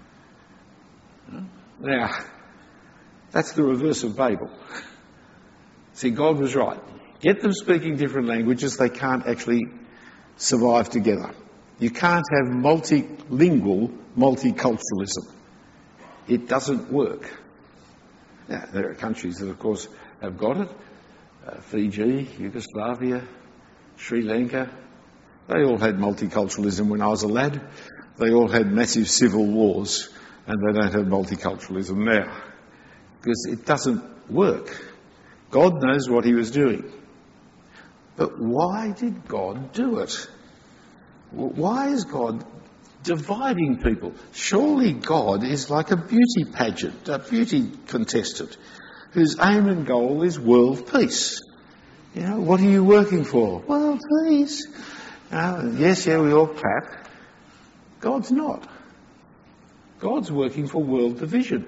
Now, that's the reverse of Babel. See, God was right. Get them speaking different languages, they can't actually survive together. You can't have multilingual multiculturalism. It doesn't work. Now, there are countries that, of course, have got it. Uh, Fiji, Yugoslavia, Sri Lanka. They all had multiculturalism when I was a lad. they all had massive civil wars, and they don't have multiculturalism now. Because it doesn't work. God knows what he was doing. But why did God do it? Why is God dividing people? Surely God is like a beauty pageant, a beauty contestant, whose aim and goal is world peace. You know, what are you working for? World peace. Uh, yes, yeah, we all clap. God's not. God's working for world division.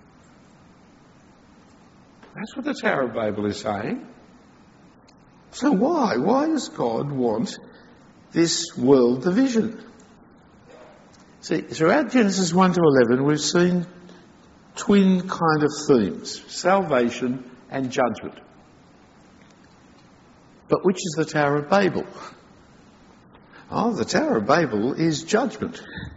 That's what the Tower of Babel is saying. So why? Why does God want this world division? See, throughout Genesis one to eleven, we've seen twin kind of themes, salvation and judgment. But which is the Tower of Babel? Oh, the Tower of Babel is judgment.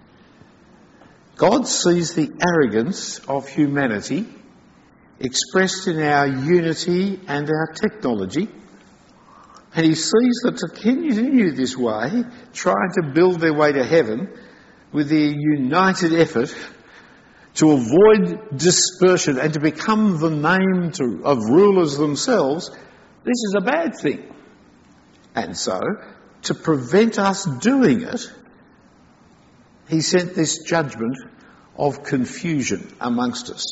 God sees the arrogance of humanity expressed in our unity and our technology, and he sees that to continue this way, trying to build their way to heaven with their united effort to avoid dispersion and to become the name to, of rulers themselves, this is a bad thing. And so, to prevent us doing it, he sent this judgment of confusion amongst us.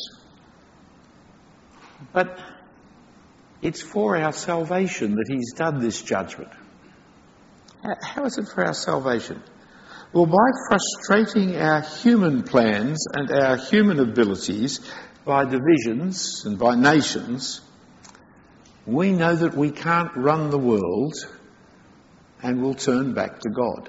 But it's for our salvation that he's done this judgment. How is it for our salvation? Well, by frustrating our human plans and our human abilities by divisions and by nations, we know that we can't run the world and we'll turn back to God.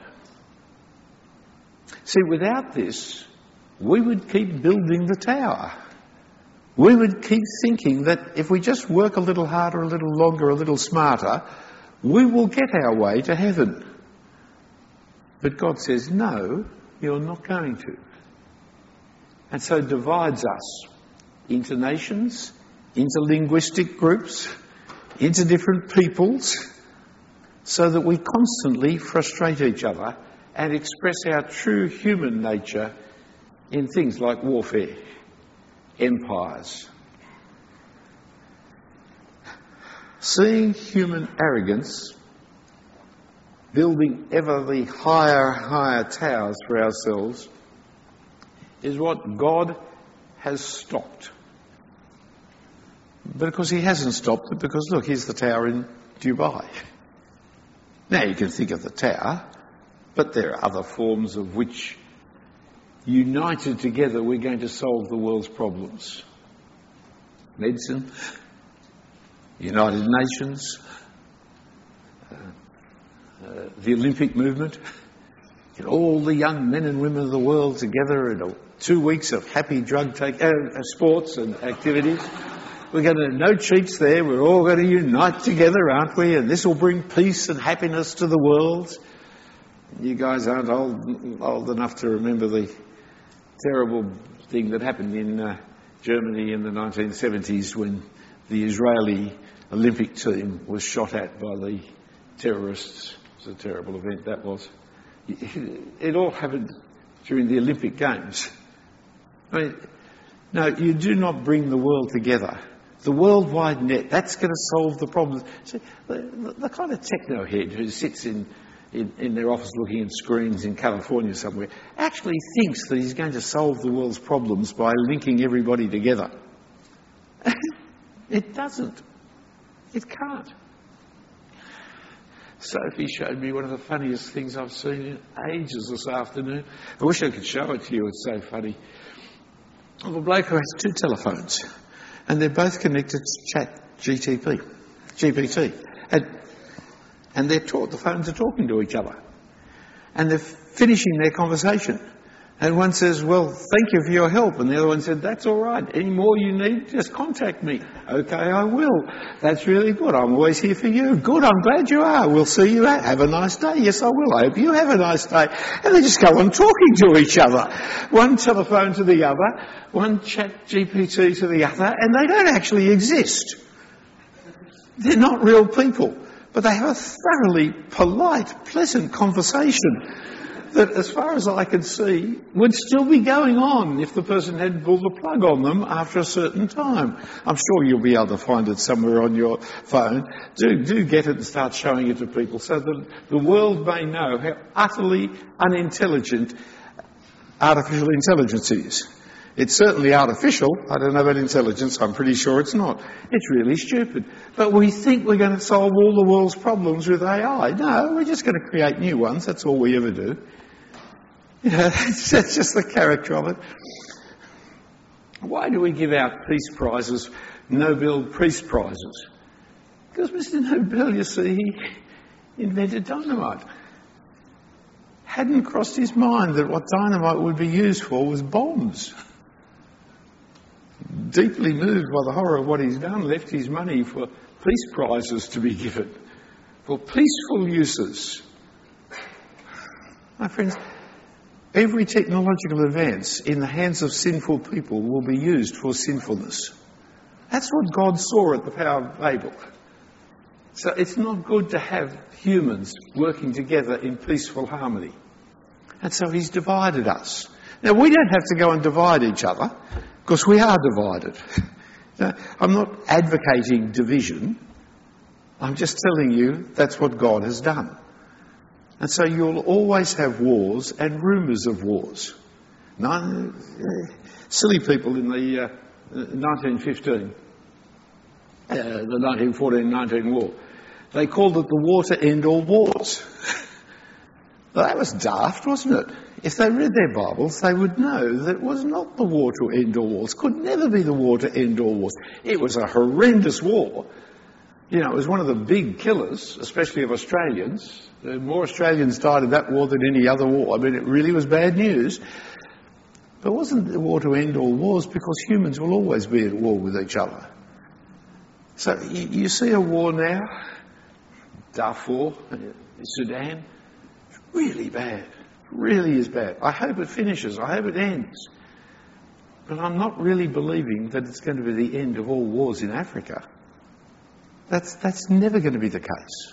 See, without this, we would keep building the tower. We would keep thinking that if we just work a little harder, a little longer, a little smarter, we will get our way to heaven. But God says, no, you're not going to. And so divides us into nations, into linguistic groups, into different peoples, so that we constantly frustrate each other and express our true human nature in things like warfare, empires. Seeing human arrogance, building ever the higher, higher towers for ourselves, is what God has stopped. But of course he hasn't stopped it because, look, here's the tower in Dubai. Now you can think of the tower, but there are other forms of which, united together, we're going to solve the world's problems. Medicine, United Nations, uh, uh, the Olympic movement. Get all the young men and women of the world together in a, two weeks of happy drug take, uh, sports and activities. We're going to, no cheats there, we're all going to unite together, aren't we? And this will bring peace and happiness to the world. You guys aren't old, old enough to remember the terrible thing that happened in uh, Germany in the nineteen seventies when the Israeli Olympic team was shot at by the terrorists. It was a terrible event, that was. It all happened during the Olympic Games. I mean, no, you do not bring the world together. The worldwide net, that's going to solve the problems. See, the, the kind of techno-head who sits in, in, in their office looking at screens in California somewhere actually thinks that he's going to solve the world's problems by linking everybody together. It doesn't. It can't. Sophie showed me one of the funniest things I've seen in ages this afternoon. I wish I could show it to you, it's so funny. Well, a bloke who has two telephones, and they're both connected to Chat G T P, G P T. And, and they're taught, the phones are talking to each other. And they're finishing their conversation. And one says, well, thank you for your help. And the other one said, that's all right. Any more you need, just contact me. Okay, I will. That's really good. I'm always here for you. Good, I'm glad you are. We'll see you out. Have a nice day. Yes, I will. I hope you have a nice day. And they just go on talking to each other. One telephone to the other, one Chat G P T to the other, and they don't actually exist. They're not real people. But they have a thoroughly polite, pleasant conversation that, as far as I could see, would still be going on if the person hadn't pulled the plug on them after a certain time. I'm sure you'll be able to find it somewhere on your phone. Do, do get it and start showing it to people so that the world may know how utterly unintelligent artificial intelligence is. It's certainly artificial. I don't know about intelligence. I'm pretty sure it's not. It's really stupid. But we think we're going to solve all the world's problems with A I. No, we're just going to create new ones. That's all we ever do. You know, that's, that's just the character of it. Why do we give out peace prizes, Nobel Peace Prizes? Because Mister Nobel, you see, he invented dynamite. Hadn't crossed his mind that what dynamite would be used for was bombs. Deeply moved by the horror of what he's done, left his money for peace prizes to be given, for peaceful uses. My friends, every technological advance in the hands of sinful people will be used for sinfulness. That's what God saw at the Tower of Babel. So it's not good to have humans working together in peaceful harmony. And so he's divided us. Now, we don't have to go and divide each other, because we are divided. Now, I'm not advocating division. I'm just telling you that's what God has done. And so you'll always have wars and rumours of wars. No, silly people in the uh, nineteen fifteen, uh, the nineteen fourteen nineteen war, they called it the war to end all wars. Well, that was daft, wasn't it? If they read their Bibles, they would know that it was not the war to end all wars. Could never be the war to end all wars. It was a horrendous war. You know, it was one of the big killers, especially of Australians. More Australians died in that war than any other war. I mean, it really was bad news. But it wasn't the war to end all wars, because humans will always be at war with each other. So you, you see a war now, Darfur, Sudan, it's really bad. Really is bad. I hope it finishes. I hope it ends. But I'm not really believing that it's going to be the end of all wars in Africa. That's, that's never going to be the case.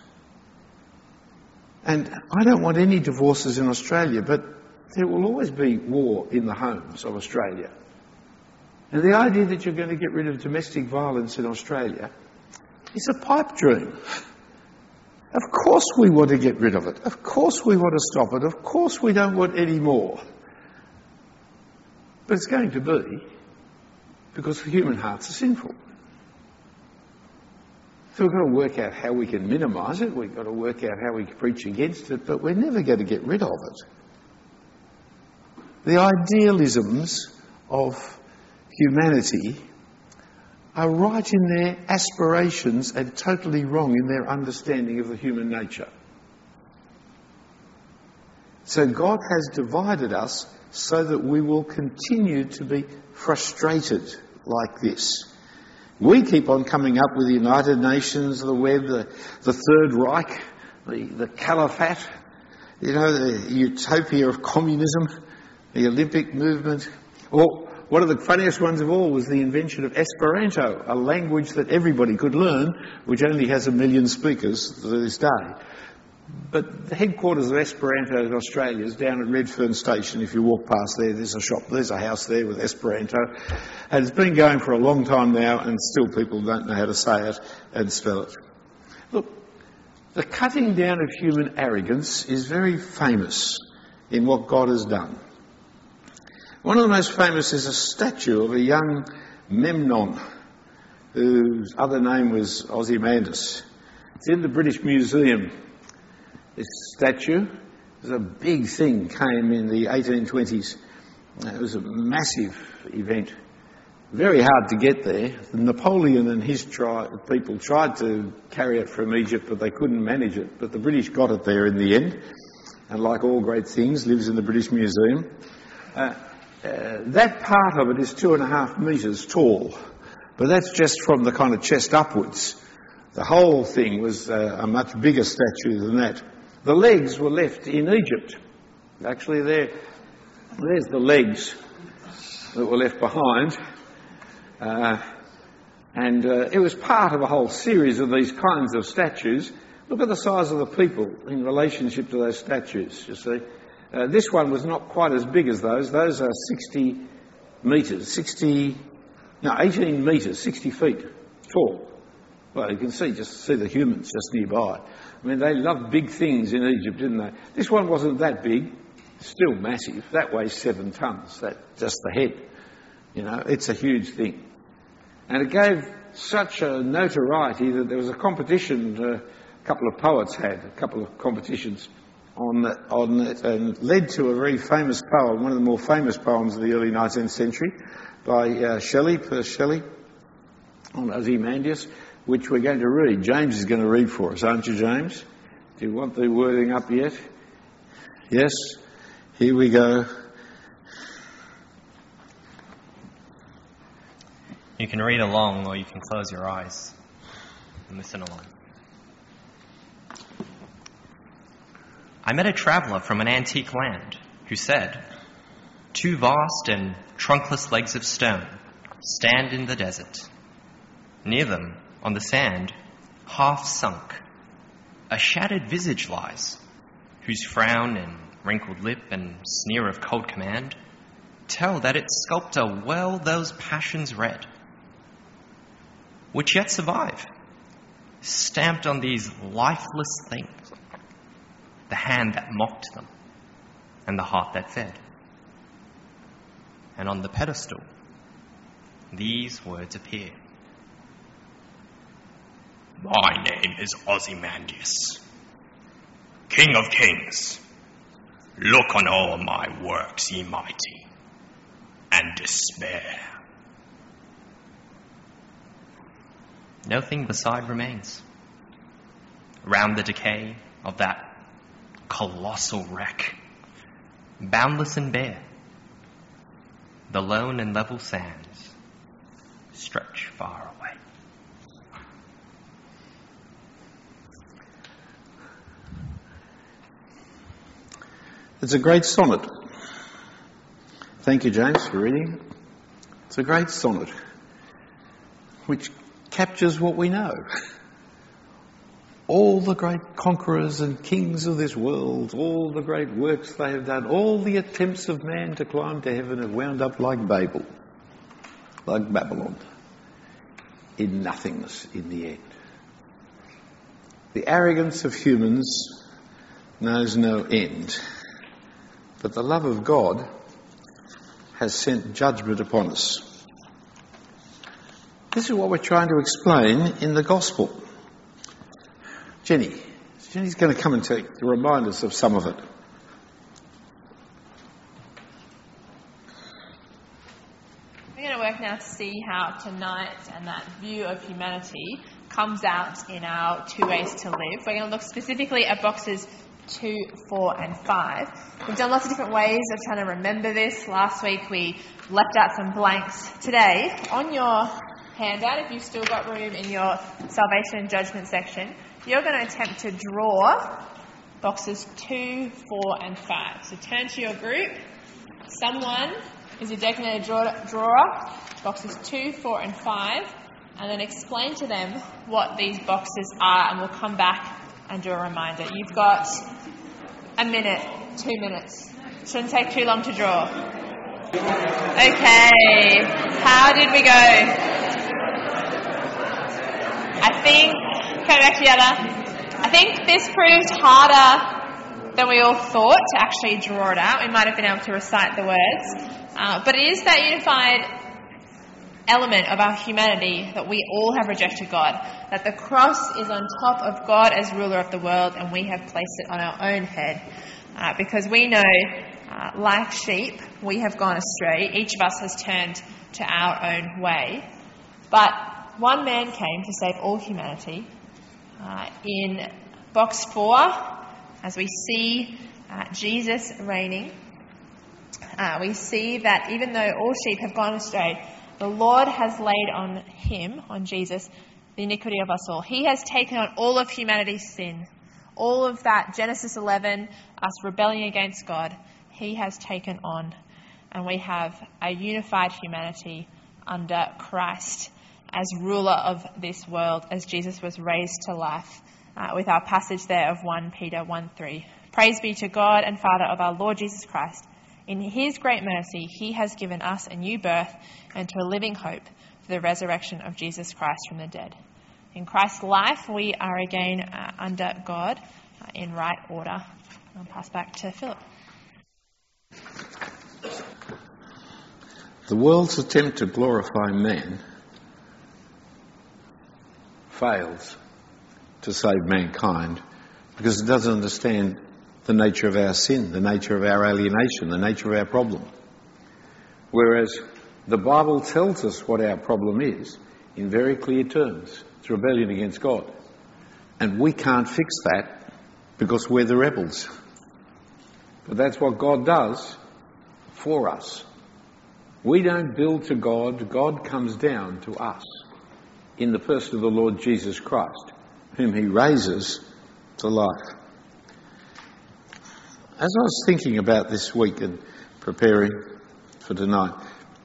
And I don't want any divorces in Australia, but there will always be war in the homes of Australia. And the idea that you're going to get rid of domestic violence in Australia is a pipe dream. Of course we want to get rid of it. Of course we want to stop it. Of course we don't want any more. But it's going to be because the human hearts are sinful. So we've got to work out how we can minimise it. We've got to work out how we can preach against it, but we're never going to get rid of it. The idealisms of humanity are right in their aspirations and totally wrong in their understanding of the human nature. So God has divided us so that we will continue to be frustrated like this. We keep on coming up with the United Nations, the web, the, the Third Reich, the, the Caliphate, you know, the utopia of communism, the Olympic movement. Or one of the funniest ones of all was the invention of Esperanto, a language that everybody could learn, which only has a million speakers to this day. But the headquarters of Esperanto in Australia is down at Redfern Station. If you walk past there, there's a shop, there's a house there with Esperanto. And it's been going for a long time now, and still people don't know how to say it and spell it. Look, the cutting down of human arrogance is very famous in what God has done. One of the most famous is a statue of a young Memnon, whose other name was Ozymandias. It's in the British Museum. This statue was a big thing, came in the eighteen twenties. It was a massive event. Very hard to get there. Napoleon and his tri- people tried to carry it from Egypt, but they couldn't manage it. But the British got it there in the end. And like all great things, lives in the British Museum. Uh, uh, that part of it is two and a half metres tall. But that's just from the kind of chest upwards. The whole thing was uh, a much bigger statue than that. The legs were left in Egypt. Actually, there, there's the legs that were left behind. Uh, and uh, it was part of a whole series of these kinds of statues. Look at the size of the people in relationship to those statues, you see. Uh, this one was not quite as big as those. Those are sixty metres, sixty, no, eighteen metres, sixty feet tall. Well, you can see, just see the humans just nearby. I mean, they loved big things in Egypt, didn't they? This one wasn't that big, still massive. That weighs seven tonnes, that, just the head. You know, it's a huge thing. And it gave such a notoriety that there was a competition, uh, a couple of poets had, a couple of competitions on, on it, and led to a very famous poem, one of the more famous poems of the early nineteenth century, by uh, Shelley, Percy Shelley, on Ozymandias, which we're going to read. James is going to read for us, aren't you, James? Do you want the wording up yet? Yes? Here we go. You can read along or you can close your eyes and listen along. I met a traveller from an antique land who said, "Two vast and trunkless legs of stone stand in the desert. Near them, on the sand, half sunk, a shattered visage lies, whose frown and wrinkled lip and sneer of cold command tell that its sculptor well those passions read, which yet survive, stamped on these lifeless things, the hand that mocked them and the heart that fed. And on the pedestal, these words appear. My name is Ozymandias, King of Kings. Look on all my works, ye mighty, and despair. Nothing beside remains. Round the decay of that colossal wreck, boundless and bare, the lone and level sands stretch far away." It's a great sonnet. Thank you, James, for reading. It's a great sonnet which captures what we know. All the great conquerors and kings of this world, all the great works they have done, all the attempts of man to climb to heaven have wound up like Babel, like Babylon, in nothingness in the end. The arrogance of humans knows no end, but the love of God has sent judgment upon us. This is what we're trying to explain in the Gospel. Jenny. Jenny's going to come and take, remind us of some of it. We're going to work now to see how tonight and that view of humanity comes out in our two ways to live. We're going to look specifically at boxes two, four and five. We've done lots of different ways of trying to remember this. Last week we left out some blanks. Today, on your handout, if you've still got room in your salvation and judgment section, you're going to attempt to draw boxes two, four and five. So turn to your group. Someone is your designated draw, drawer, boxes two, four and five, and then explain to them what these boxes are, and we'll come back and do a reminder. You've got a minute, two minutes. Shouldn't take too long to draw. Okay, how did we go? I think, coming back together, I think this proved harder than we all thought to actually draw it out. We might have been able to recite the words. Uh, but it is that unified element of our humanity that we all have rejected God, that the cross is on top of God as ruler of the world and we have placed it on our own head. Uh, because we know, uh, like sheep, we have gone astray. Each of us has turned to our own way. But one man came to save all humanity. Uh, in box four, as we see uh, Jesus reigning, uh, we see that even though all sheep have gone astray, the Lord has laid on him, on Jesus, the iniquity of us all. He has taken on all of humanity's sin, all of that Genesis eleven, us rebelling against God, he has taken on. And we have a unified humanity under Christ as ruler of this world, as Jesus was raised to life, uh, with our passage there of First Peter one three Praise be to God and Father of our Lord Jesus Christ. In his great mercy, he has given us a new birth and to a living hope for the resurrection of Jesus Christ from the dead. In Christ's life, we are again uh, under God uh, in right order. I'll pass back to Philip. The world's attempt to glorify man fails to save mankind because it doesn't understand the nature of our sin, the nature of our alienation, the nature of our problem. Whereas the Bible tells us what our problem is in very clear terms. It's rebellion against God. And we can't fix that because we're the rebels. But that's what God does for us. We don't build to God, God comes down to us in the person of the Lord Jesus Christ, whom he raises to life. As I was thinking about this week and preparing for tonight,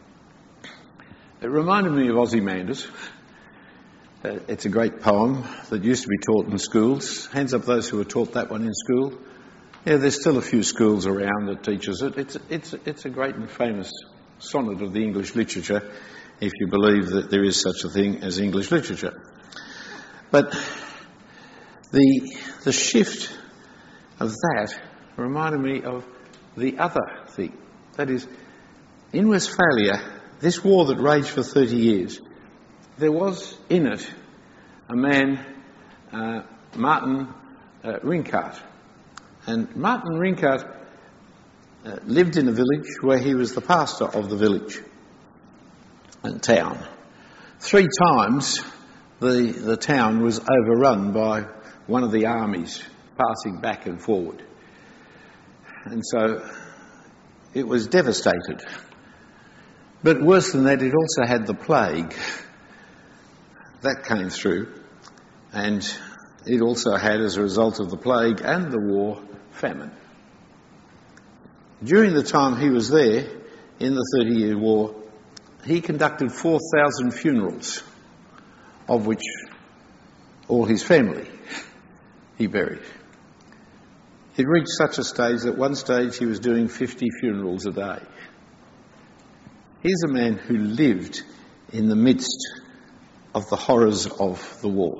it reminded me of Ozymandias. Uh, it's a great poem that used to be taught in schools. Hands up those who were taught that one in school. Yeah, there's still a few schools around that teaches it. It's, it's, it's a great and famous sonnet of the English literature, if you believe that there is such a thing as English literature. But the, the shift of that reminded me of the other thing. That is, in Westphalia, this war that raged for thirty years, there was in it a man, uh, Martin uh, Rincart. And Martin Rincart uh, lived in a village where he was the pastor of the village and town. Three times the, the town was overrun by one of the armies passing back and forward. And so it was devastated. But worse than that, it also had the plague. That came through. And it also had, as a result of the plague and the war, famine. During the time he was there, in the Thirty-Year War, he conducted four thousand funerals, of which all his family he buried. It reached such a stage that one stage he was doing fifty funerals a day. Here's a man who lived in the midst of the horrors of the war.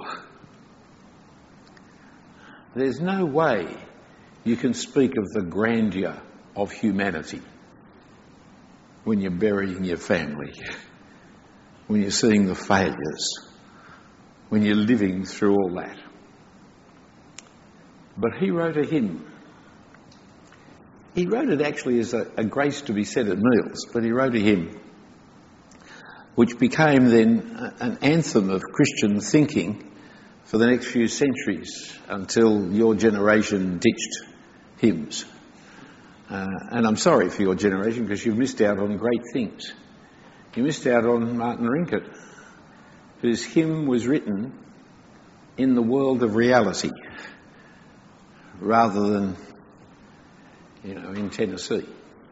There's no way you can speak of the grandeur of humanity when you're burying your family, when you're seeing the failures, when you're living through all that. But he wrote a hymn. He wrote it actually as a, a grace to be said at meals, but he wrote a hymn which became then an anthem of Christian thinking for the next few centuries until your generation ditched hymns. Uh, and I'm sorry for your generation because you've missed out on great things. You missed out on Martin Rincart, whose hymn was written in the world of reality rather than, you know, in Tennessee.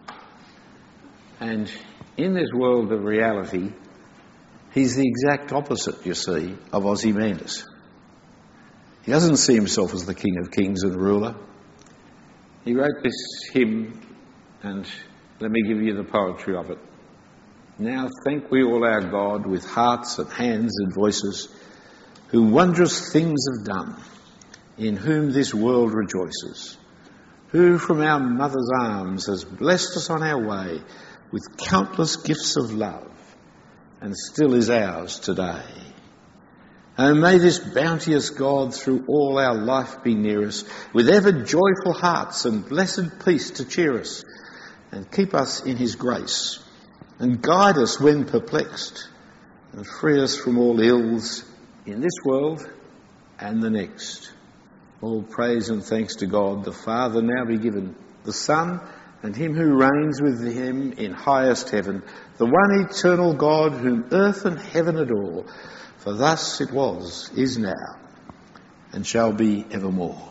And in this world of reality, he's the exact opposite, you see, of Ozymandias. He doesn't see himself as the King of Kings and ruler. He wrote this hymn, and let me give you the poetry of it. Now thank we all our God with hearts and hands and voices, who wondrous things have done, in whom this world rejoices, who from our mother's arms has blessed us on our way with countless gifts of love, and still is ours today. And may this bounteous God through all our life be near us, with ever joyful hearts and blessed peace to cheer us, and keep us in his grace, and guide us when perplexed, and free us from all ills in this world and the next. All praise and thanks to God, the Father now be given, the Son, and him who reigns with him in highest heaven, the one eternal God whom earth and heaven adore. For thus it was, is now, and shall be evermore.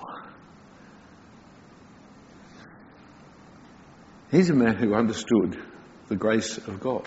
He's a man who understood the grace of God.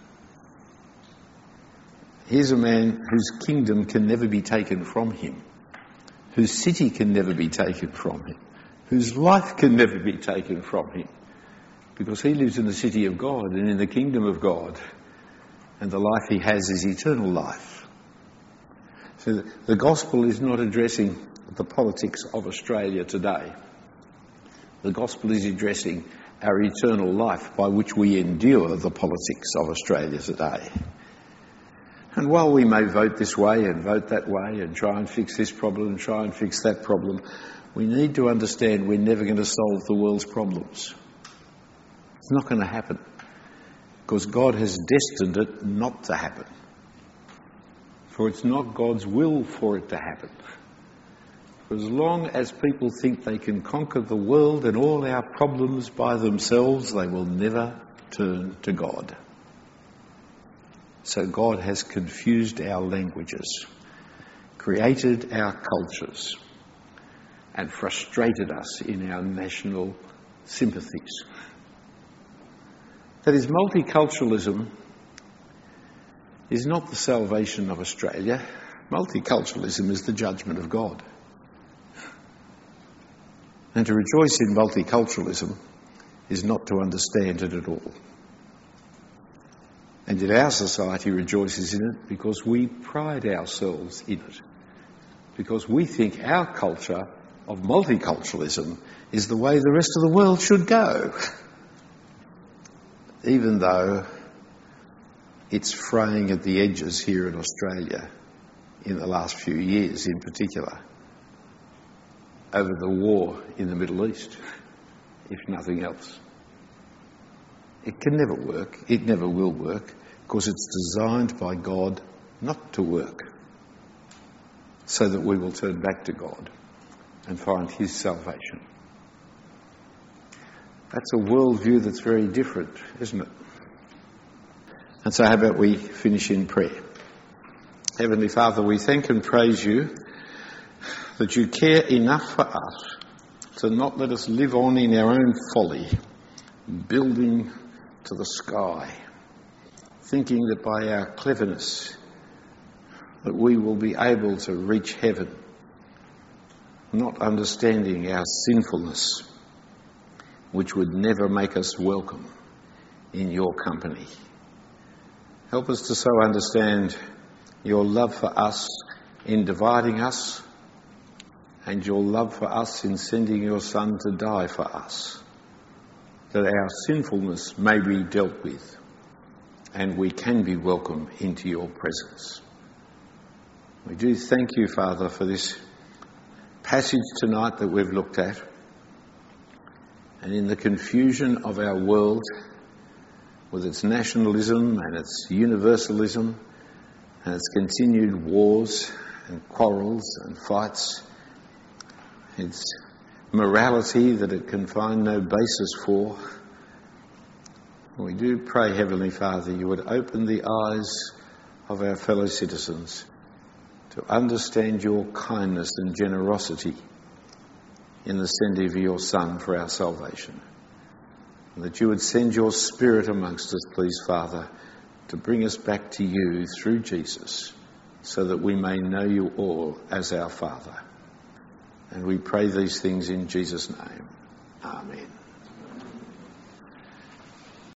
He's a man whose kingdom can never be taken from him, whose city can never be taken from him, whose life can never be taken from him, because he lives in the city of God and in the kingdom of God, and the life he has is eternal life. So the gospel is not addressing the politics of Australia today. The gospel is addressing our eternal life by which we endure the politics of Australia today. And while we may vote this way and vote that way and try and fix this problem and try and fix that problem, we need to understand we're never going to solve the world's problems. It's not going to happen, because God has destined it not to happen. For it's not God's will for it to happen. For as long as people think they can conquer the world and all our problems by themselves, they will never turn to God. So God has confused our languages, created our cultures, and frustrated us in our national sympathies. That is, multiculturalism is not the salvation of Australia. Multiculturalism is the judgment of God. And to rejoice in multiculturalism is not to understand it at all. And yet our society rejoices in it because we pride ourselves in it. Because we think our culture of multiculturalism is the way the rest of the world should go. Even though it's fraying at the edges here in Australia in the last few years in particular, over the war in the Middle East, if nothing else. It can never work, it never will work, because it's designed by God not to work, so that we will turn back to God and find his salvation. That's a worldview that's very different, isn't it? And so how about we finish in prayer? Heavenly Father, we thank and praise you that you care enough for us to not let us live on in our own folly, building to the sky, thinking that by our cleverness that we will be able to reach heaven, not understanding our sinfulness, which would never make us welcome in your company. Help us to so understand your love for us in dividing us, and your love for us in sending your Son to die for us, that our sinfulness may be dealt with and we can be welcome into your presence. We do thank you, Father, for this passage tonight that we've looked at. And in the confusion of our world, with its nationalism and its universalism and its continued wars and quarrels and fights, its morality that it can find no basis for, we do pray, Heavenly Father, you would open the eyes of our fellow citizens to understand your kindness and generosity in the sending of your Son for our salvation. And that you would send your Spirit amongst us, please, Father, to bring us back to you through Jesus, so that we may know you all as our Father. And we pray these things in Jesus' name. Amen.